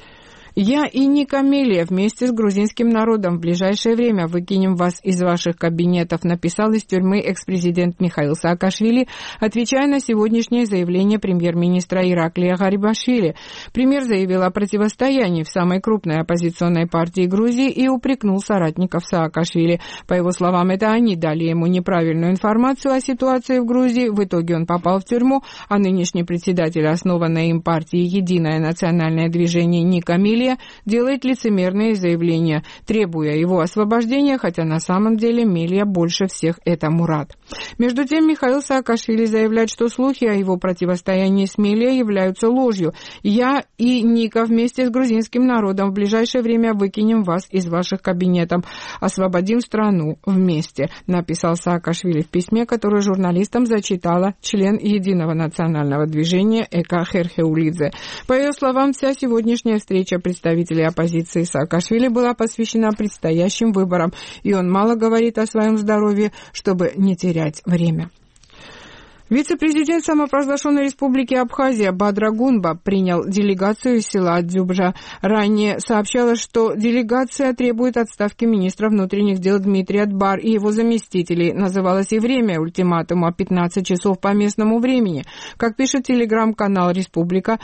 Speaker 5: Я и Ника Мелия вместе с грузинским народом в ближайшее время выкинем вас из ваших кабинетов, написал из тюрьмы экс-президент Михаил Саакашвили, отвечая на сегодняшнее заявление премьер-министра Ираклия Гарибашвили. Премьер заявил о противостоянии в самой крупной оппозиционной партии Грузии и упрекнул соратников Саакашвили. По его словам, это они дали ему неправильную информацию о ситуации в Грузии, в итоге он попал в тюрьму, а нынешний председатель основанной им партии «Единое национальное движение» Ника Мелия делает лицемерные заявления, требуя его освобождения, хотя на самом деле Мелия больше всех этому рад. Между тем, Михаил Саакашвили заявляет, что слухи о его противостоянии с Мелия являются ложью. Я и Ника вместе с грузинским народом в ближайшее время выкинем вас из ваших кабинетов, освободим страну вместе, написал Саакашвили в письме, которое журналистам зачитала член Единого национального движения Эка Херхеулидзе. По ее словам, вся сегодняшняя встреча представителей оппозиции Саакашвили была посвящена предстоящим выборам, и он мало говорит о своем здоровье, чтобы не терять время. Вице-президент самопровозглашенной республики Абхазия Бадра Гунба принял делегацию из села Дзюбжа. Ранее сообщалось, что делегация требует отставки министра внутренних дел Дмитрия Дбар и его заместителей. Называлось и время ультиматума 15 часов по местному времени. Как пишет телеграм-канал «Республика»,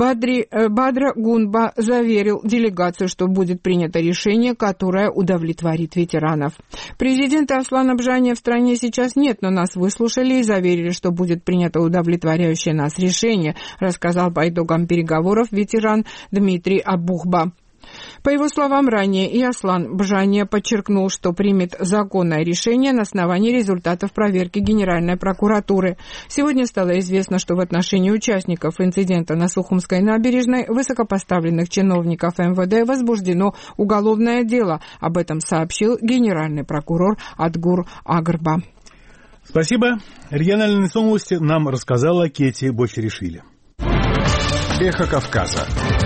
Speaker 5: Бадра Гунба заверил делегацию, что будет принято решение, которое удовлетворит ветеранов. Президента Аслана Бжания в стране сейчас нет, но нас выслушали и заверили, что будет принято удовлетворяющее нас решение, рассказал по итогам переговоров ветеран Дмитрий Абухба. По его словам, ранее и Аслан Бжания подчеркнул, что примет законное решение на основании результатов проверки Генеральной прокуратуры. Сегодня стало известно, что в отношении участников инцидента на Сухумской набережной высокопоставленных чиновников МВД возбуждено уголовное дело. Об этом сообщил генеральный прокурор Адгур Агарба.
Speaker 1: Спасибо. Региональные новости нам рассказала Кети Бочаришвили.
Speaker 18: Эхо Кавказа.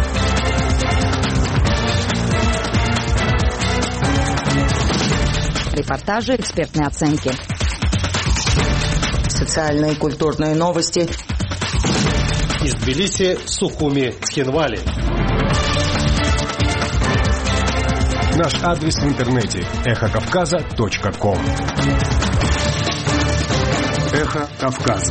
Speaker 19: Репортажи, экспертные оценки. Социальные и культурные новости.
Speaker 18: Из Тбилиси, Сухуми, Цхинвали. Наш адрес в интернете эхокавказа.ком. Эхо Кавказа.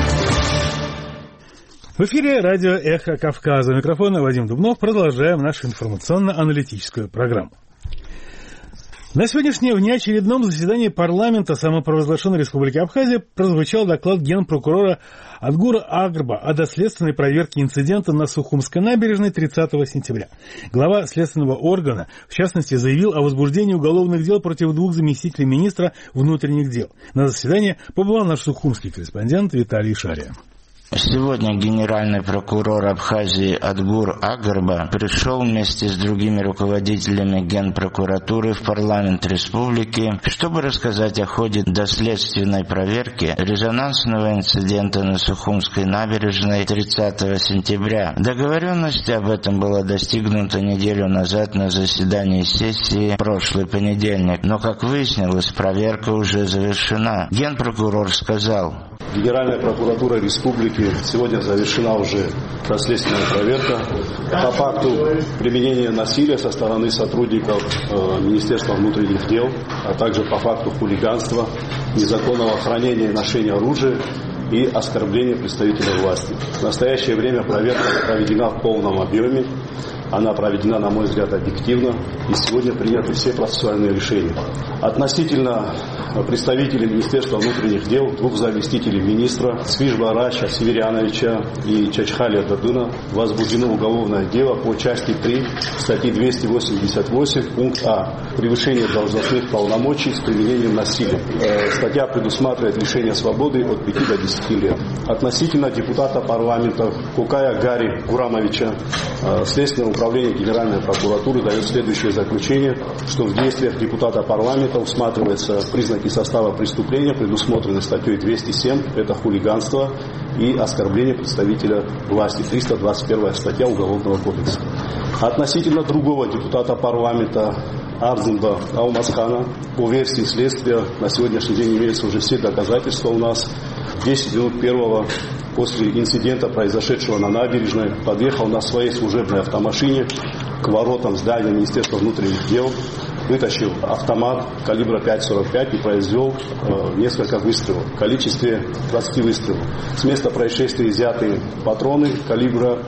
Speaker 1: В эфире радио «Эхо Кавказа». У микрофона Вадим Дубнов. Продолжаем нашу информационно-аналитическую программу. На сегодняшнем внеочередном заседании парламента самопровозглашенной республики Абхазия прозвучал доклад генпрокурора Адгура Агарба о доследственной проверке инцидента на Сухумской набережной 30 сентября. Глава следственного органа, в частности, заявил о возбуждении уголовных дел против 2 заместителей министра внутренних дел. На заседание побывал наш сухумский корреспондент Виталий Шария.
Speaker 20: Сегодня генеральный прокурор Абхазии Адгур Агарба пришел вместе с другими руководителями Генпрокуратуры в парламент республики, чтобы рассказать о ходе доследственной проверки резонансного инцидента на Сухумской набережной 30 сентября. Договоренность об этом была достигнута неделю назад на заседании сессии прошлый понедельник, но, как выяснилось, проверка уже завершена. Генпрокурор сказал:
Speaker 3: Генеральная прокуратура республики сегодня завершена уже доследственная проверка по факту применения насилия со стороны сотрудников Министерства внутренних дел, а также по факту хулиганства, незаконного хранения и ношения оружия и оскорбления представителей власти. В настоящее время проверка проведена в полном объеме. Она проведена, на мой взгляд, объективно, и сегодня приняты все процессуальные решения. Относительно представителей Министерства внутренних дел, двух заместителей министра, Свижба Рача Северяновича и Чачхаля Дадына, возбуждено уголовное дело по части 3 статьи 288, пункт А. Превышение должностных полномочий с применением насилия. Статья предусматривает лишение свободы от 5 до 10 лет. Относительно депутата парламента Кукая Гари Гурамовича, Следственное управление Генеральной прокуратуры дает следующее заключение, что в действиях депутата парламента усматриваются признаки состава преступления, предусмотренные статьей 207, это хулиганство и оскорбление представителя власти, 321 статья Уголовного кодекса. Относительно другого депутата парламента Арзымба Алмазхана, по версии следствия, на сегодняшний день имеются уже все доказательства у нас. 10 минут первого после инцидента, произошедшего на набережной, подъехал на своей служебной автомашине к воротам здания Министерства внутренних дел, вытащил автомат калибра 5,45 и произвел несколько выстрелов в количестве 20 выстрелов. С места происшествия изъяты патроны калибра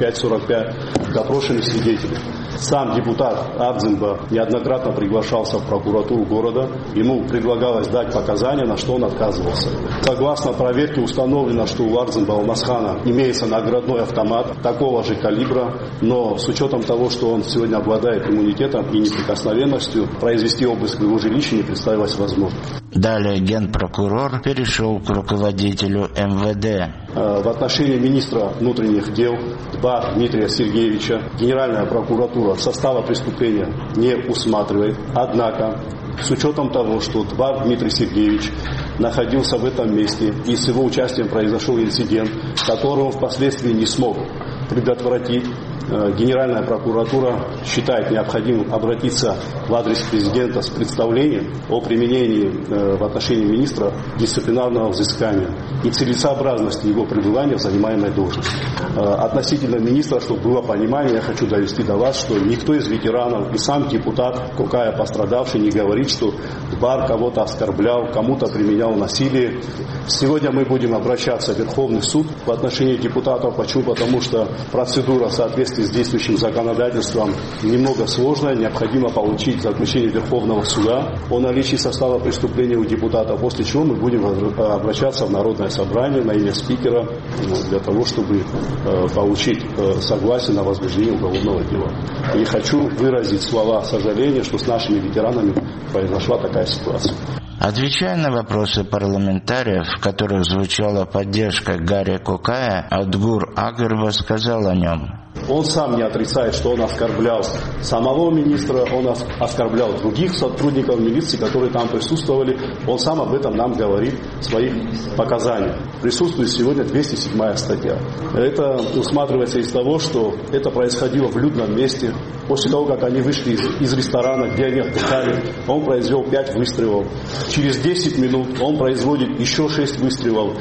Speaker 3: 5,45, допрошены свидетели. Сам депутат Абзимба неоднократно приглашался в прокуратуру города. Ему предлагалось дать показания, на что он отказывался. Согласно проверке установлено, что у Абзимба Алмазхана имеется наградной автомат такого же калибра, но с учетом того, что он сегодня обладает иммунитетом и неприкосновенностью, произвести обыск в его жилище не представилось возможным.
Speaker 20: Далее генпрокурор перешел к руководителю МВД.
Speaker 3: В отношении министра внутренних дел Дба Дмитрия Сергеевича Генеральная прокуратура состава преступления не усматривает. Однако, с учетом того, что Дба Дмитрий Сергеевич находился в этом месте и с его участием произошел инцидент, который он впоследствии не смог предотвратить, Генеральная прокуратура считает необходимым обратиться в адрес президента с представлением о применении в отношении министра дисциплинарного взыскания и целесообразности его пребывания в занимаемой должности. Относительно министра, чтобы было понимание, я хочу довести до вас, что никто из ветеранов и сам депутат Кукая пострадавший не говорит, что Дбар кого-то оскорблял, кому-то применял насилие. Сегодня мы будем обращаться в Верховный суд в отношении депутатов. Почему? Потому что процедура в соответствии с действующим законодательством немного сложная. Необходимо получить заключение Верховного суда о наличии состава преступления у депутата, после чего мы будем обращаться в Народное собрание на имя спикера для того, чтобы получить согласие на возбуждение уголовного дела. И хочу выразить слова сожаления, что с нашими ветеранами произошла такая ситуация.
Speaker 20: Отвечая на вопросы парламентариев, в которых звучала поддержка Гарри Кукая, Адгур Агарба сказал о нем.
Speaker 3: Он сам не отрицает, что он оскорблял самого министра, он оскорблял других сотрудников милиции, которые там присутствовали. Он сам об этом нам говорит в своих показаниях. Присутствует сегодня 207 статья. Это усматривается из того, что это происходило в людном месте. После того, как они вышли из ресторана, где они отдыхали, он произвел 5 выстрелов. Через 10 минут он производит еще 6 выстрелов.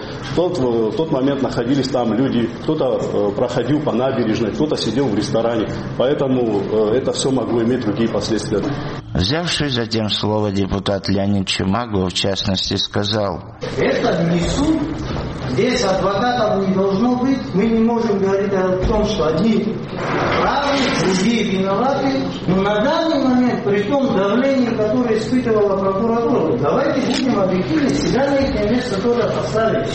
Speaker 3: В тот момент находились там люди, кто-то проходил по набережной, кто-то сидел в ресторане. Поэтому это все могло иметь другие последствия.
Speaker 20: Взявший затем слово депутат Леонид Чимагу, в частности, сказал:
Speaker 21: это не суд. Здесь адвокатов не должно быть. Мы не можем говорить о том, что одни правы, другие виноваты. Но на данный момент, при том давлении, которое испытывала прокуратура, давайте будем объективны, себя на их место тоже поставить.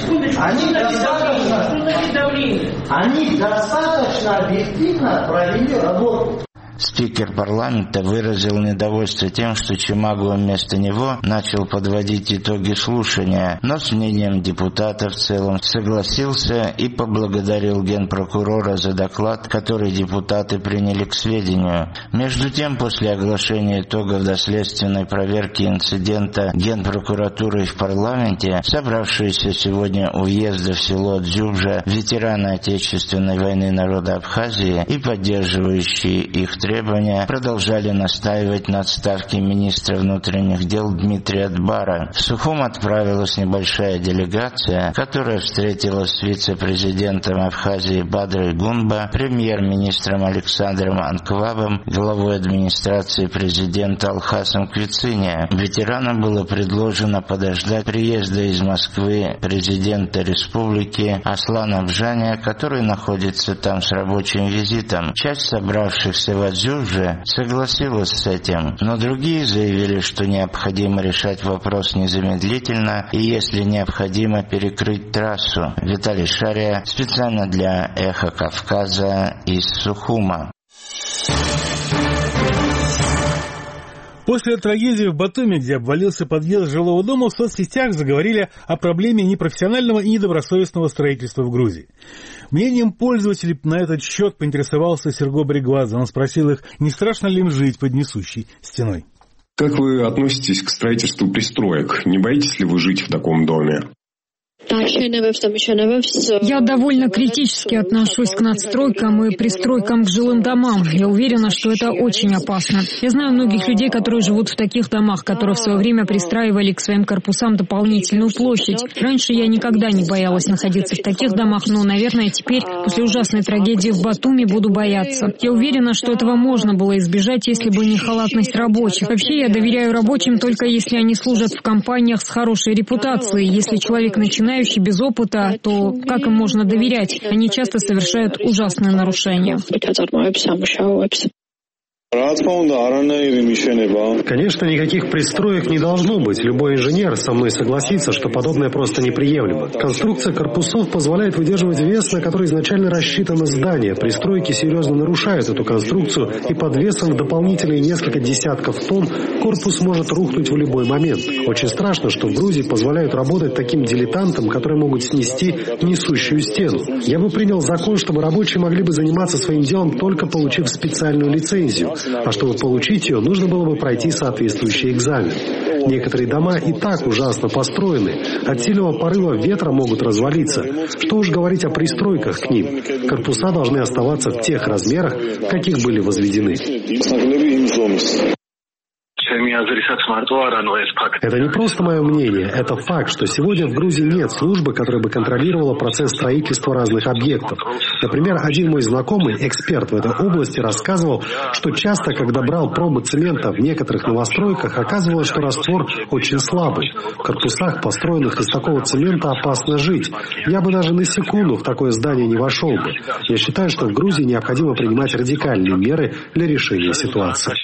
Speaker 21: Они достаточно объективно провели работу.
Speaker 20: Спикер парламента выразил недовольство тем, что Чимагуа вместо него начал подводить итоги слушания, но с мнением депутатов в целом согласился и поблагодарил генпрокурора за доклад, который депутаты приняли к сведению. Между тем, после оглашения итогов доследственной проверки инцидента Генпрокуратурой в парламенте, собравшиеся сегодня у въезда в село Дзюбжа ветераны Отечественной войны народа Абхазии и поддерживающие их требования продолжали настаивать на отставке министра внутренних дел Дмитрия Дбара. В Сухум отправилась небольшая делегация, которая встретилась с вице-президентом Абхазии Бадрой Гунба, премьер-министром Александром Анквабом, главой администрации президента Алхасом Квициния. Ветеранам было предложено подождать приезда из Москвы президента республики Аслана Бжаня, который находится там с рабочим визитом. Часть собравшихся в Адзюбже согласилась с этим, но другие заявили, что необходимо решать вопрос незамедлительно и, если необходимо, перекрыть трассу. Виталий Шария специально для «Эхо Кавказа» из Сухума.
Speaker 1: После трагедии в Батуми, где обвалился подъезд жилого дома, в соцсетях заговорили о проблеме непрофессионального и недобросовестного строительства в Грузии. Мнением пользователей на этот счет поинтересовался Серго Бригвадзе. Он спросил их, не страшно ли им жить под несущей стеной.
Speaker 14: Как вы относитесь к строительству пристроек? Не боитесь ли вы жить в таком доме?
Speaker 6: Я довольно критически отношусь к надстройкам и пристройкам к жилым домам. Я уверена, что это очень опасно. Я знаю многих людей, которые живут в таких домах, которые в свое время пристраивали к своим корпусам дополнительную площадь. Раньше я никогда не боялась находиться в таких домах, но, наверное, теперь, после ужасной трагедии в Батуми, буду бояться. Я уверена, что этого можно было избежать, если бы не халатность рабочих. Вообще, я доверяю рабочим только если они служат в компаниях с хорошей репутацией. Если человек начинающий без опыта, то как им можно доверять? Они часто совершают ужасные нарушения.
Speaker 13: Конечно, никаких пристроек не должно быть. Любой инженер со мной согласится, что подобное просто неприемлемо. Конструкция корпусов позволяет выдерживать вес, на который изначально рассчитано здание. Пристройки серьезно нарушают эту конструкцию, и под весом в дополнительные несколько десятков тонн корпус может рухнуть в любой момент. Очень страшно, что в Грузии позволяют работать таким дилетантам, которые могут снести несущую стену. Я бы принял закон, чтобы рабочие могли бы заниматься своим делом, только получив специальную лицензию. А чтобы получить ее, нужно было бы пройти соответствующий экзамен. Некоторые дома и так ужасно построены. От сильного порыва ветра могут развалиться. Что уж говорить о пристройках к ним. Корпуса должны оставаться в тех размерах, в каких были возведены. Это не просто мое мнение, это факт, что сегодня в Грузии нет службы, которая бы контролировала процесс строительства разных объектов. Например, один мой знакомый, эксперт в этой области, рассказывал, что часто, когда брал пробы цемента в некоторых новостройках, оказывалось, что раствор очень слабый. В корпусах, построенных из такого цемента, опасно жить. Я бы даже на секунду в такое здание не вошел бы. Я считаю, что в Грузии необходимо принимать радикальные меры для решения ситуации.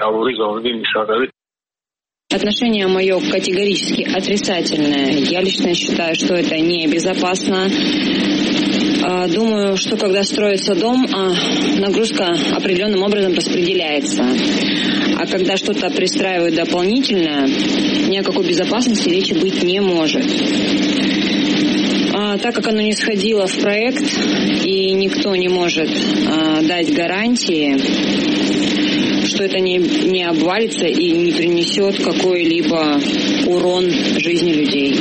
Speaker 22: Отношение мое категорически отрицательное. Я лично считаю, что это небезопасно. Думаю, что когда строится дом, нагрузка определенным образом распределяется. А когда что-то пристраивают дополнительно, ни о какой безопасности речи быть не может. Так как оно не сходило в проект и никто не может дать гарантии, что это не обвалится и не принесет какой-либо урон жизни людей.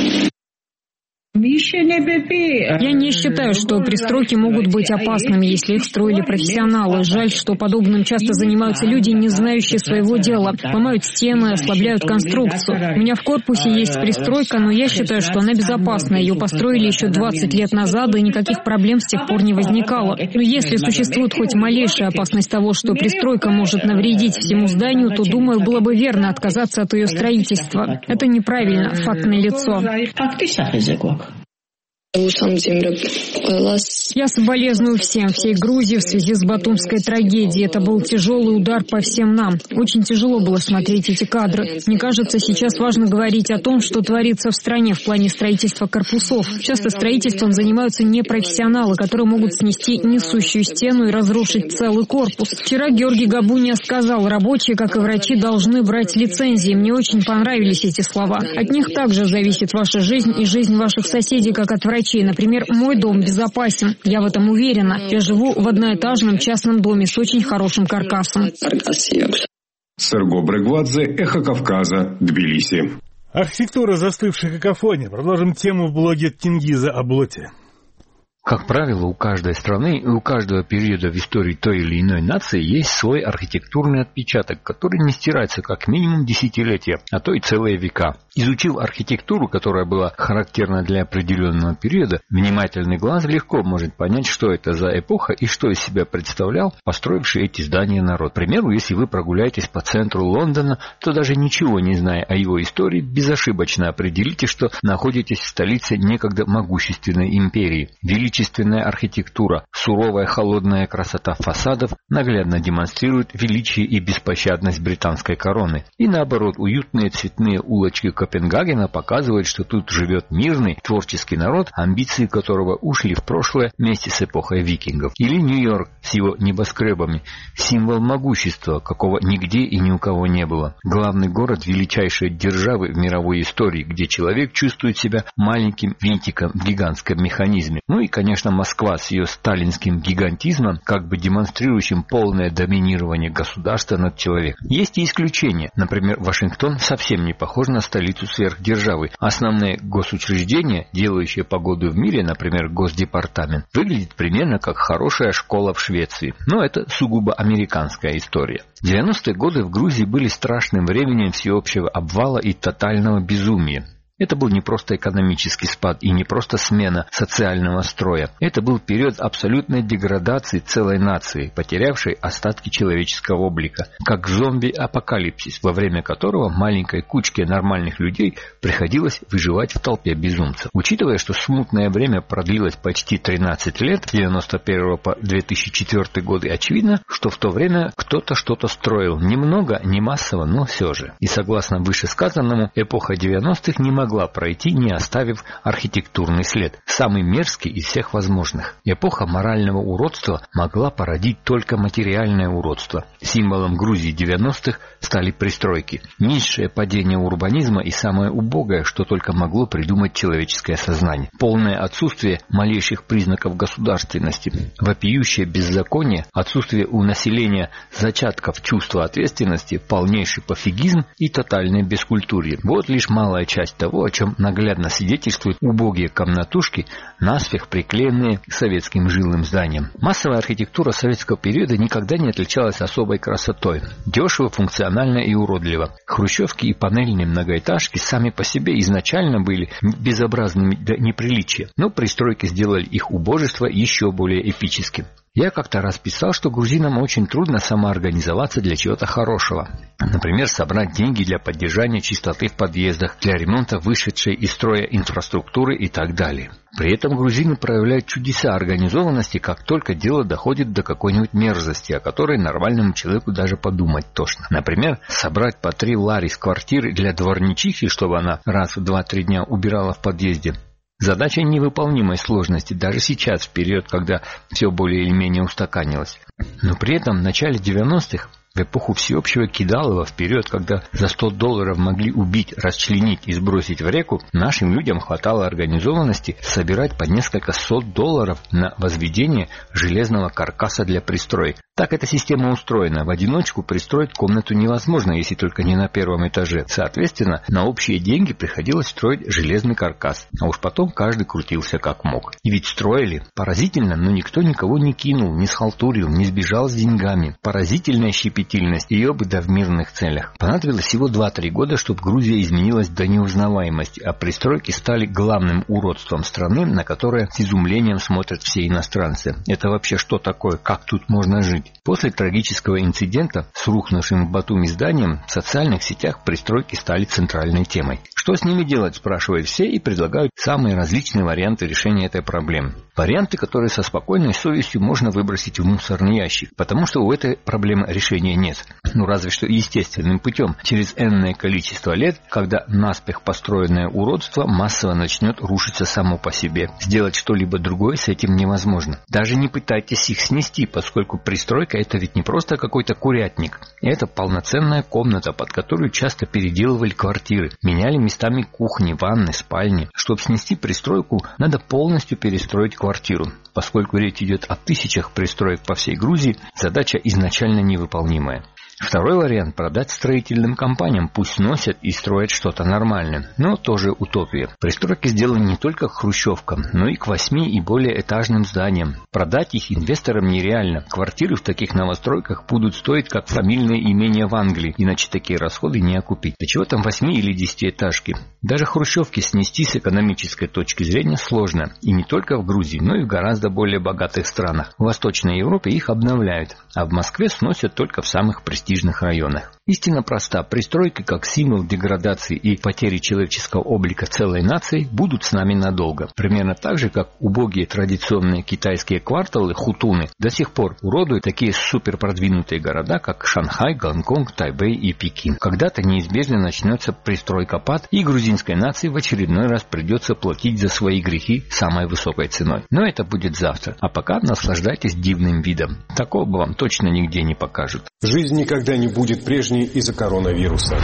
Speaker 6: Я не считаю, что пристройки могут быть опасными, если их строили профессионалы. Жаль, что подобным часто занимаются люди, не знающие своего дела. Ломают стены, ослабляют конструкцию. У меня в корпусе есть пристройка, но я считаю, что она безопасна. Ее построили еще 20 лет назад, и никаких проблем с тех пор не возникало. Но если существует хоть малейшая опасность того, что пристройка может навредить всему зданию, то, думаю, было бы верно отказаться от ее строительства. Это неправильно, факт налицо. Я соболезную всей Грузии в связи с Батумской трагедией. Это был тяжелый удар по всем нам. Очень тяжело было смотреть эти кадры. Мне кажется, сейчас важно говорить о том, что творится в стране в плане строительства корпусов. Часто строительством занимаются непрофессионалы, которые могут снести несущую стену и разрушить целый корпус. Вчера Георгий Габуния сказал, рабочие, как и врачи, должны брать лицензии. Мне очень понравились эти слова. От них также зависит ваша жизнь и жизнь ваших соседей, как от врачей. Например, мой дом безопасен. Я в этом уверена. Я живу в одноэтажном частном доме с очень хорошим каркасом.
Speaker 14: Серго Брегвадзе, Эхо Кавказа, Тбилиси.
Speaker 1: Архитектура застывшей какофонии. Продолжим тему в блоге Тенгиза Аблоти.
Speaker 4: Как правило, у каждой страны и у каждого периода в истории той или иной нации есть свой архитектурный отпечаток, который не стирается как минимум десятилетия, а то и целые века. Изучив архитектуру, которая была характерна для определенного периода, внимательный глаз легко может понять, что это за эпоха и что из себя представлял построивший эти здания народ. К примеру, если вы прогуляетесь по центру Лондона, то даже ничего не зная о его истории, безошибочно определите, что находитесь в столице некогда могущественной империи. Величественная архитектура, суровая холодная красота фасадов наглядно демонстрирует величие и беспощадность британской короны. И наоборот, уютные цветные улочки Копенгагена показывают, что тут живет мирный, творческий народ, амбиции которого ушли в прошлое вместе с эпохой викингов. Или Нью-Йорк с его небоскребами, символ могущества, какого нигде и ни у кого не было. Главный город величайшей державы в мировой истории, где человек чувствует себя маленьким винтиком в гигантском механизме. Ну и, конечно, Москва с ее сталинским гигантизмом, как бы демонстрирующим полное доминирование государства над человеком. Есть и исключения. Например, Вашингтон совсем не похож на столицу сверхдержавы. Основные госучреждения, делающие погоду в мире, например, Госдепартамент, выглядит примерно как хорошая школа в Швеции. Но это сугубо американская история. 90-е годы в Грузии были страшным временем всеобщего обвала и тотального безумия. Это был не просто экономический спад и не просто смена социального строя. Это был период абсолютной деградации целой нации, потерявшей остатки человеческого облика, как зомби-апокалипсис, во время которого маленькой кучке нормальных людей приходилось выживать в толпе безумцев. Учитывая, что смутное время продлилось почти 13 лет, с 1991 по 2004 годы, очевидно, что в то время кто-то что-то строил. Немного, не массово, но все же. И согласно вышесказанному, эпоха 90-х не могла пройти, не оставив архитектурный след, самый мерзкий из всех возможных. Эпоха морального уродства могла породить только материальное уродство. Символом Грузии 90-х стали пристройки. Низшее падение урбанизма и самое убогое, что только могло придумать человеческое сознание. Полное отсутствие малейших признаков государственности, вопиющее беззаконие, отсутствие у населения зачатков чувства ответственности, полнейший пофигизм и тотальное бескультурье. Вот лишь малая часть того, о чем наглядно свидетельствуют убогие комнатушки, наспех приклеенные к советским жилым зданиям. Массовая архитектура советского периода никогда не отличалась особой красотой. Дешево, функционально и уродливо. Хрущевки и панельные многоэтажки сами по себе изначально были безобразными до неприличия, но пристройки сделали их убожество еще более эпическим. Я как-то раз писал, что грузинам очень трудно самоорганизоваться для чего-то хорошего. Например, собрать деньги для поддержания чистоты в подъездах, для ремонта вышедшей из строя инфраструктуры и так далее. При этом грузины проявляют чудеса организованности, как только дело доходит до какой-нибудь мерзости, о которой нормальному человеку даже подумать тошно. Например, собрать по 3 лари с квартиры для дворничихи, чтобы она раз в 2-3 дня убирала в подъезде. Задача невыполнимой сложности даже сейчас, в период, когда все более или менее устаканилось. Но при этом в начале 90-х, в эпоху всеобщего кидалова, в период, когда за $100 могли убить, расчленить и сбросить в реку, нашим людям хватало организованности собирать по несколько $100 на возведение железного каркаса для пристроек. Так эта система устроена. В одиночку пристроить комнату невозможно, если только не на первом этаже. Соответственно, на общие деньги приходилось строить железный каркас. А уж потом каждый крутился как мог. И ведь строили. Поразительно, но никто никого не кинул, не схалтурил, не сбежал с деньгами. Поразительная щепетильность, ее бы да в мирных целях. Понадобилось всего 2-3 года, чтобы Грузия изменилась до неузнаваемости, а пристройки стали главным уродством страны, на которое с изумлением смотрят все иностранцы. Это вообще что такое? Как тут можно жить? После трагического инцидента с рухнувшим в Батуми зданием в социальных сетях пристройки стали центральной темой. Что с ними делать, спрашивают все и предлагают самые различные варианты решения этой проблемы. Варианты, которые со спокойной совестью можно выбросить в мусорный ящик, потому что у этой проблемы решения нет. Ну разве что естественным путем, через энное количество лет, когда наспех построенное уродство массово начнет рушиться само по себе. Сделать что-либо другое с этим невозможно. Даже не пытайтесь их снести, поскольку пристройка — это ведь не просто какой-то курятник. Это полноценная комната, под которую часто переделывали квартиры, меняли местами кухни, ванны, спальни. Чтобы снести пристройку, надо полностью перестроить квартиру. Поскольку речь идет о тысячах пристроек по всей Грузии, задача изначально невыполнимая. Второй вариант – продать строительным компаниям, пусть сносят и строят что-то нормальное, но тоже утопия. Пристройки сделаны не только к хрущевкам, но и к 8 и более этажным зданиям. Продать их инвесторам нереально. Квартиры в таких новостройках будут стоить как фамильные имения в Англии, иначе такие расходы не окупить. Да чего там 8 или 10-этажки? Даже хрущевки снести с экономической точки зрения сложно. И не только в Грузии, но и в гораздо более богатых странах. В Восточной Европе их обновляют, а в Москве сносят только в самых престижных районах. Истина проста. Пристройки, как символ деградации и потери человеческого облика целой нации, будут с нами надолго. Примерно так же, как убогие традиционные китайские кварталы, хутуны, до сих пор уродуют такие суперпродвинутые города, как Шанхай, Гонконг, Тайбэй и Пекин. Когда-то неизбежно начнется пристройкопад, и грузинской нации в очередной раз придется платить за свои грехи самой высокой ценой. Но это будет завтра. А пока наслаждайтесь дивным видом. Такого вам точно нигде не покажут.
Speaker 18: Жизнь никогда не будет прежней из-за коронавируса.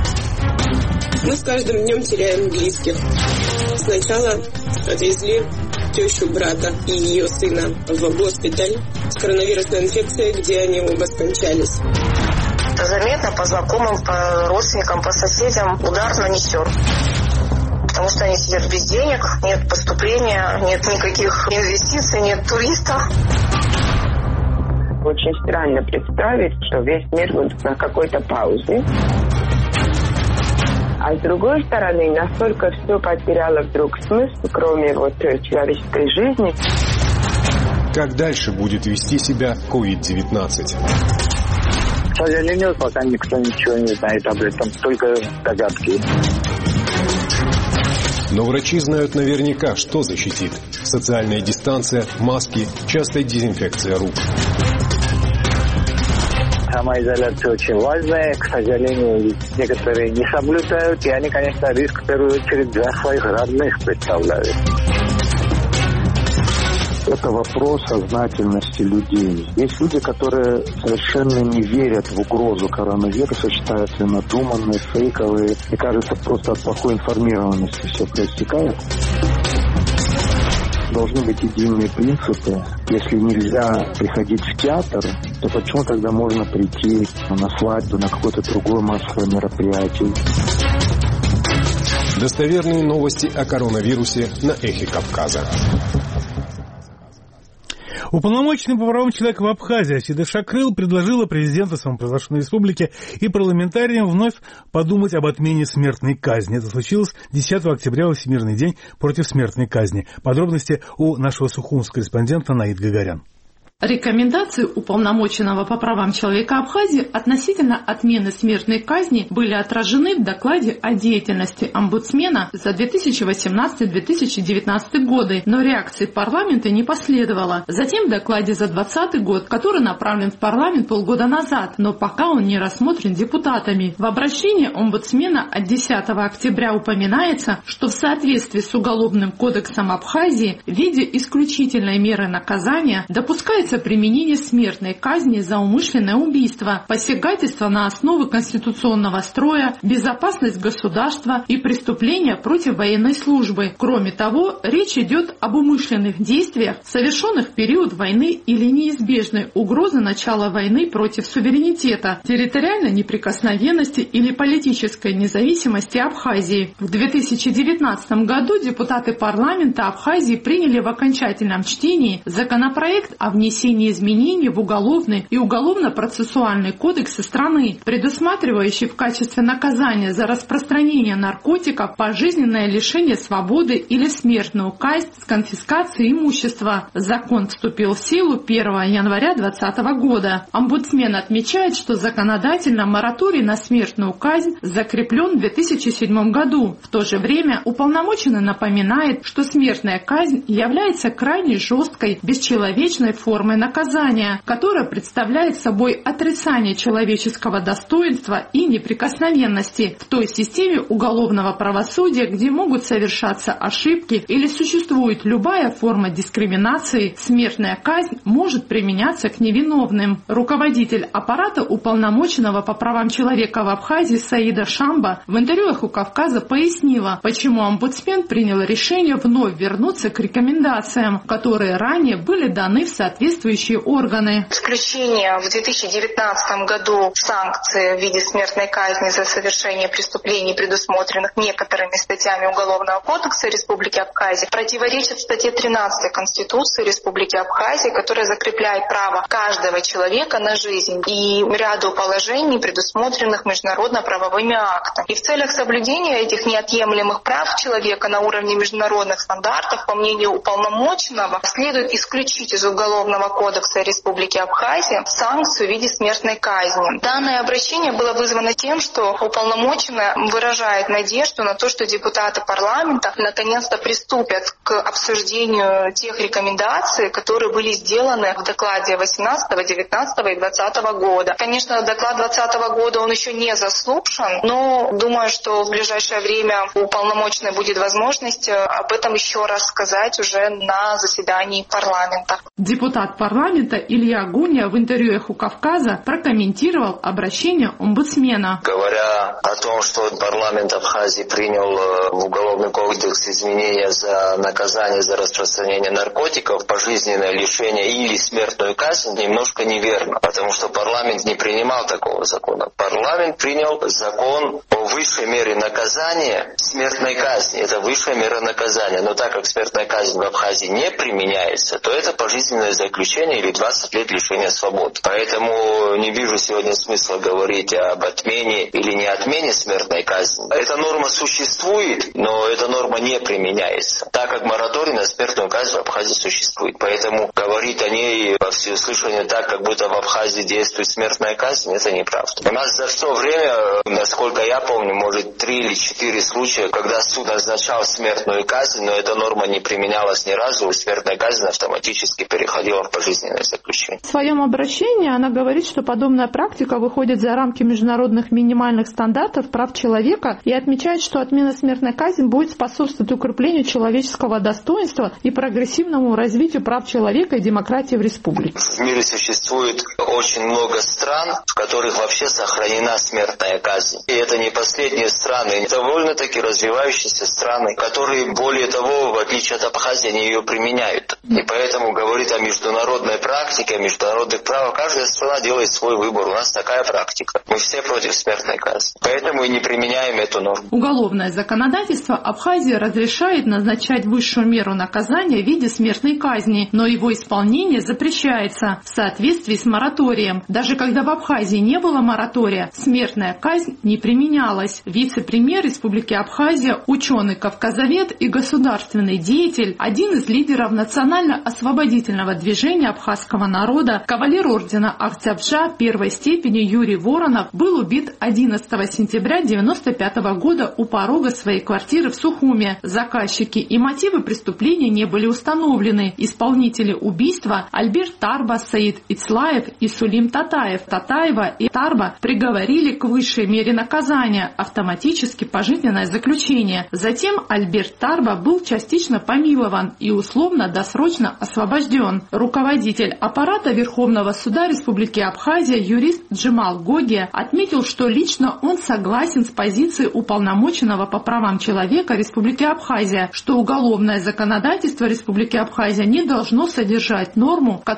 Speaker 7: Мы с каждым днем теряем близких. Сначала отвезли тещу брата и ее сына в госпиталь с коронавирусной инфекцией, где они оба скончались.
Speaker 8: Это заметно по знакомым, по родственникам, по соседям удар нанесен. Потому что они сидят без денег, нет поступления, нет никаких инвестиций, нет туристов.
Speaker 23: Очень странно представить, что весь мир будет на какой-то паузе. А с другой стороны, настолько все потеряло вдруг смысл, кроме человеческой жизни.
Speaker 18: Как дальше будет вести себя COVID-19?
Speaker 24: К сожалению, пока никто ничего не знает об этом, только догадки.
Speaker 18: Но врачи знают наверняка, что защитит. Социальная дистанция, маски, частая дезинфекция рук.
Speaker 24: Самоизоляция очень важная. К сожалению, некоторые не соблюдают. И они, конечно, риск в первую очередь для своих родных представляют.
Speaker 25: Это вопрос сознательности людей. Есть люди, которые совершенно не верят в угрозу коронавируса, считают ее надуманные, фейковые. И кажется, просто от плохой информированности все проистекает. Должны быть единые принципы. Если нельзя приходить в театр, то почему тогда можно прийти на свадьбу, на какое-то другое массовое мероприятие?
Speaker 18: Достоверные новости о коронавирусе на Эхе Кавказа.
Speaker 1: Уполномоченный по правам человека в Абхазии Асида Шакрыл предложила президенту самопровозглашенной республики и парламентариям вновь подумать об отмене смертной казни. Это случилось 10 октября, во Всемирный день против смертной казни. Подробности у нашего сухумского корреспондента Наид Гагарян.
Speaker 26: Рекомендации уполномоченного по правам человека Абхазии относительно отмены смертной казни были отражены в докладе о деятельности омбудсмена за 2018-2019 годы, но реакции парламента не последовало. Затем в докладе за 2020 год, который направлен в парламент полгода назад, но пока он не рассмотрен депутатами. В обращении омбудсмена от 10 октября упоминается, что в соответствии с Уголовным кодексом Абхазии в виде исключительной меры наказания допускается применение смертной казни за умышленное убийство, посягательство на основы конституционного строя, безопасность государства и преступления против военной службы. Кроме того, речь идет об умышленных действиях, совершенных в период войны или неизбежной угрозы начала войны против суверенитета, территориальной неприкосновенности или политической независимости Абхазии. В 2019 году депутаты парламента Абхазии приняли в окончательном чтении законопроект о внесении внесение изменений в уголовный и уголовно-процессуальный кодексы страны, предусматривающий в качестве наказания за распространение наркотиков пожизненное лишение свободы или смертную казнь с конфискацией имущества. Закон вступил в силу 1 января 2020 года. Омбудсмен отмечает, что законодательно мораторий на смертную казнь закреплен в 2007 году. В то же время уполномоченный напоминает, что смертная казнь является крайне жесткой, бесчеловечной формой наказания, которая представляет собой отрицание человеческого достоинства и неприкосновенности в той системе уголовного правосудия, где могут совершаться ошибки или существует любая форма дискриминации, смертная казнь может применяться к невиновным. Руководитель аппарата уполномоченного по правам человека в Абхазии Саида Шамба в интервью «Эху Кавказа» пояснила, почему омбудсмен принял решение вновь вернуться к рекомендациям, которые ранее были даны в соответствующие органы.
Speaker 8: Исключение в 2019 году санкции в виде смертной казни за совершение преступлений, предусмотренных некоторыми статьями Уголовного кодекса Республики Абхазия, противоречит статье 13 Конституции Республики Абхазия, которая закрепляет право каждого человека на жизнь и ряду положений, предусмотренных международно-правовыми актами. И в целях соблюдения этих неотъемлемых прав человека на уровне международных стандартов, по мнению уполномоченного, следует исключить из Уголовного кодекса Республики Абхазия санкцию в виде смертной казни. Данное обращение было вызвано тем, что уполномоченный выражает надежду на то, что депутаты парламента наконец-то приступят к обсуждению тех рекомендаций, которые были сделаны в докладе 18, 19 и 20 года. Конечно, доклад 2020 года он еще не заслушан, но думаю, что в ближайшее время у уполномоченной будет возможность об этом еще раз сказать уже на заседании парламента.
Speaker 26: Депутат парламента Илья Гуня в интервью «Эху Кавказа» прокомментировал обращение омбудсмена.
Speaker 2: Говоря о том, что парламент Абхазии принял в Уголовный кодекс изменения за наказание за распространение наркотиков, пожизненное лишение или смертную казнь, немножко неверно, потому что парламент не принимал такого закона. Парламент принял закон о высшей мере наказания смертной казни. Это высшая мера наказания. Но так как смертная казнь в Абхазии не применяется, то это пожизненное заключение или 20 лет лишения свободы. Поэтому не вижу сегодня смысла говорить об отмене или не отмене смертной казни. Эта норма существует, но эта норма не применяется, так как мораторий на смертную казнь в Абхазии существует. Поэтому говорить о ней во всеуслышание так, как будто в Абхазии действует смертная казнь, это неправда. У нас за все время, насколько я помню, может 3 или 4 случая, когда суд назначал смертную казнь, но эта норма не применялась ни разу, и смертная казнь автоматически переходила в пожизненное заключение.
Speaker 26: В своем обращении она говорит, что подобная практика выходит за рамки международных минимальных стандартов прав человека и отмечает, что отмена смертной казни будет способствовать укреплению человеческого достоинства и прогрессивному развитию прав человека и демократии в республике.
Speaker 2: В мире существует очень много стран, в которых вообще сохранена смертная казнь. И это не последние страны, довольно-таки развивающиеся страны, которые, более того, в отличие от Абхазии, они ее применяют. И поэтому говорить о международной практике, о международных правах, каждая страна делает свой выбор. У нас такая практика. Мы все против смертной казни. Поэтому и не применяем эту норму.
Speaker 26: Уголовное законодательство Абхазии разрешает назначать высшую меру наказания в виде смертной казни, но его исполнение запрещается в соответствии с мораторием. Даже когда в Абхазии не было моратория, смертная казнь не применялась. Вице-премьер Республики Абхазия, ученый-кавказовед и государственный деятель, один из лидеров национально-освободительного движения абхазского народа, кавалер ордена Октября первой степени Юрий Воронов был убит 11 сентября 1995 года у порога своей квартиры в Сухуме. Заказчики и мотивы преступления не были установлены. Исполнители убийства Альберт Тарба, Саид Ицлаев и Сулим Татаев. Татаева и Тарба приговорили к высшей мере наказания, автоматически пожизненное заключение. Затем Альберт Тарба был частично помилован и условно-досрочно освобожден. Руководитель аппарата Верховного суда Республики Абхазия, юрист Джемал Гогия, отметил, что лично он согласен с позицией уполномоченного по правам человека Республики Абхазия, что уголовное законодательство Республики Абхазия не должно содержать норму, которая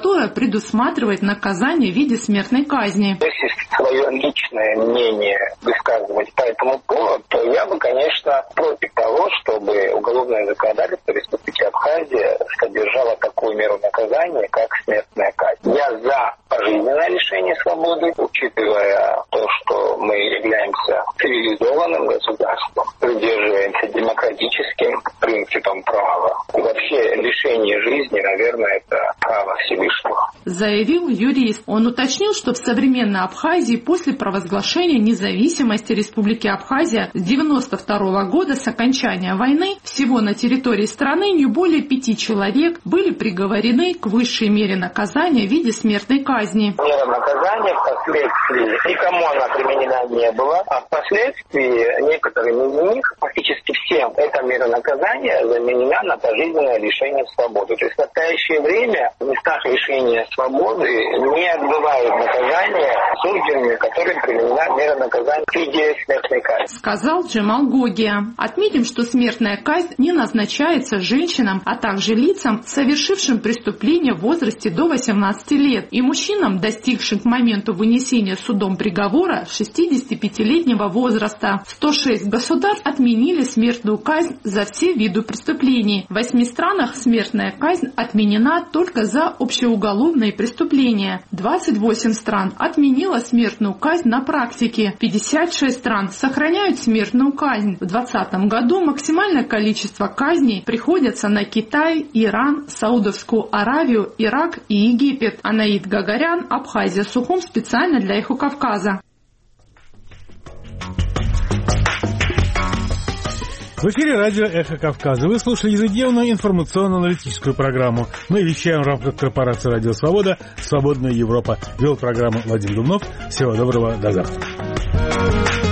Speaker 26: которая предусматривает наказание в виде смертной казни.
Speaker 24: Если свое личное мнение высказывать по этому поводу, то я бы, конечно, против того, чтобы уголовное законодательство Республики Абхазия содержало такую меру наказания, как смертная казнь. Я за пожизненное лишение свободы, учитывая то, что мы являемся цивилизованным государством, придерживаемся демократическим принципам права. И вообще лишение жизни, наверное, это право Всевышнего.
Speaker 26: Заявил юрист. Он уточнил, что в современной Абхазии после провозглашения независимости Республики Абхазия с 1992 года с окончания войны всего на территории страны не более 5 человек были приговорены к высшей мере наказания в виде смертной казни.
Speaker 24: Мера наказания впоследствии никому она применена не была, а впоследствии некоторым из них, фактически всем, эта мера наказания заменена на пожизненное лишение свободы. То есть в настоящее время в местах лишения свободы не отбывают наказания судьями, которым применена мера наказания в виде смертной казни.
Speaker 26: Сказал Джемал Гогия. Отметим, что смертная казнь не назначается женщинам, а также лицам, совершившим преступление в возрасте до 18 лет, и мужчинам, достигшим к моменту вынесения судом приговора 65-летнего возраста. 106 государств отменили смертную казнь за все виды преступлений. В 8 странах смертная казнь отменена только за общеуголовные преступления. 28 стран отменила смертную казнь на практике. 56 стран сохраняют смертную казнь. В 2020 году максимальное количество казней приходится на Китай, Иран, Саудовскую Аравию, Ирак и Египет. Анаид Гагарян, Абхазия, Сухум, специально для Эхо Кавказа.
Speaker 1: В эфире радио «Эхо Кавказа». Вы слушали ежедневную информационно-аналитическую программу. Мы вещаем в рамках корпорации «Радио Свобода», «Свободная Европа». Вел программу Владимир Думнов. Всего доброго, до завтра.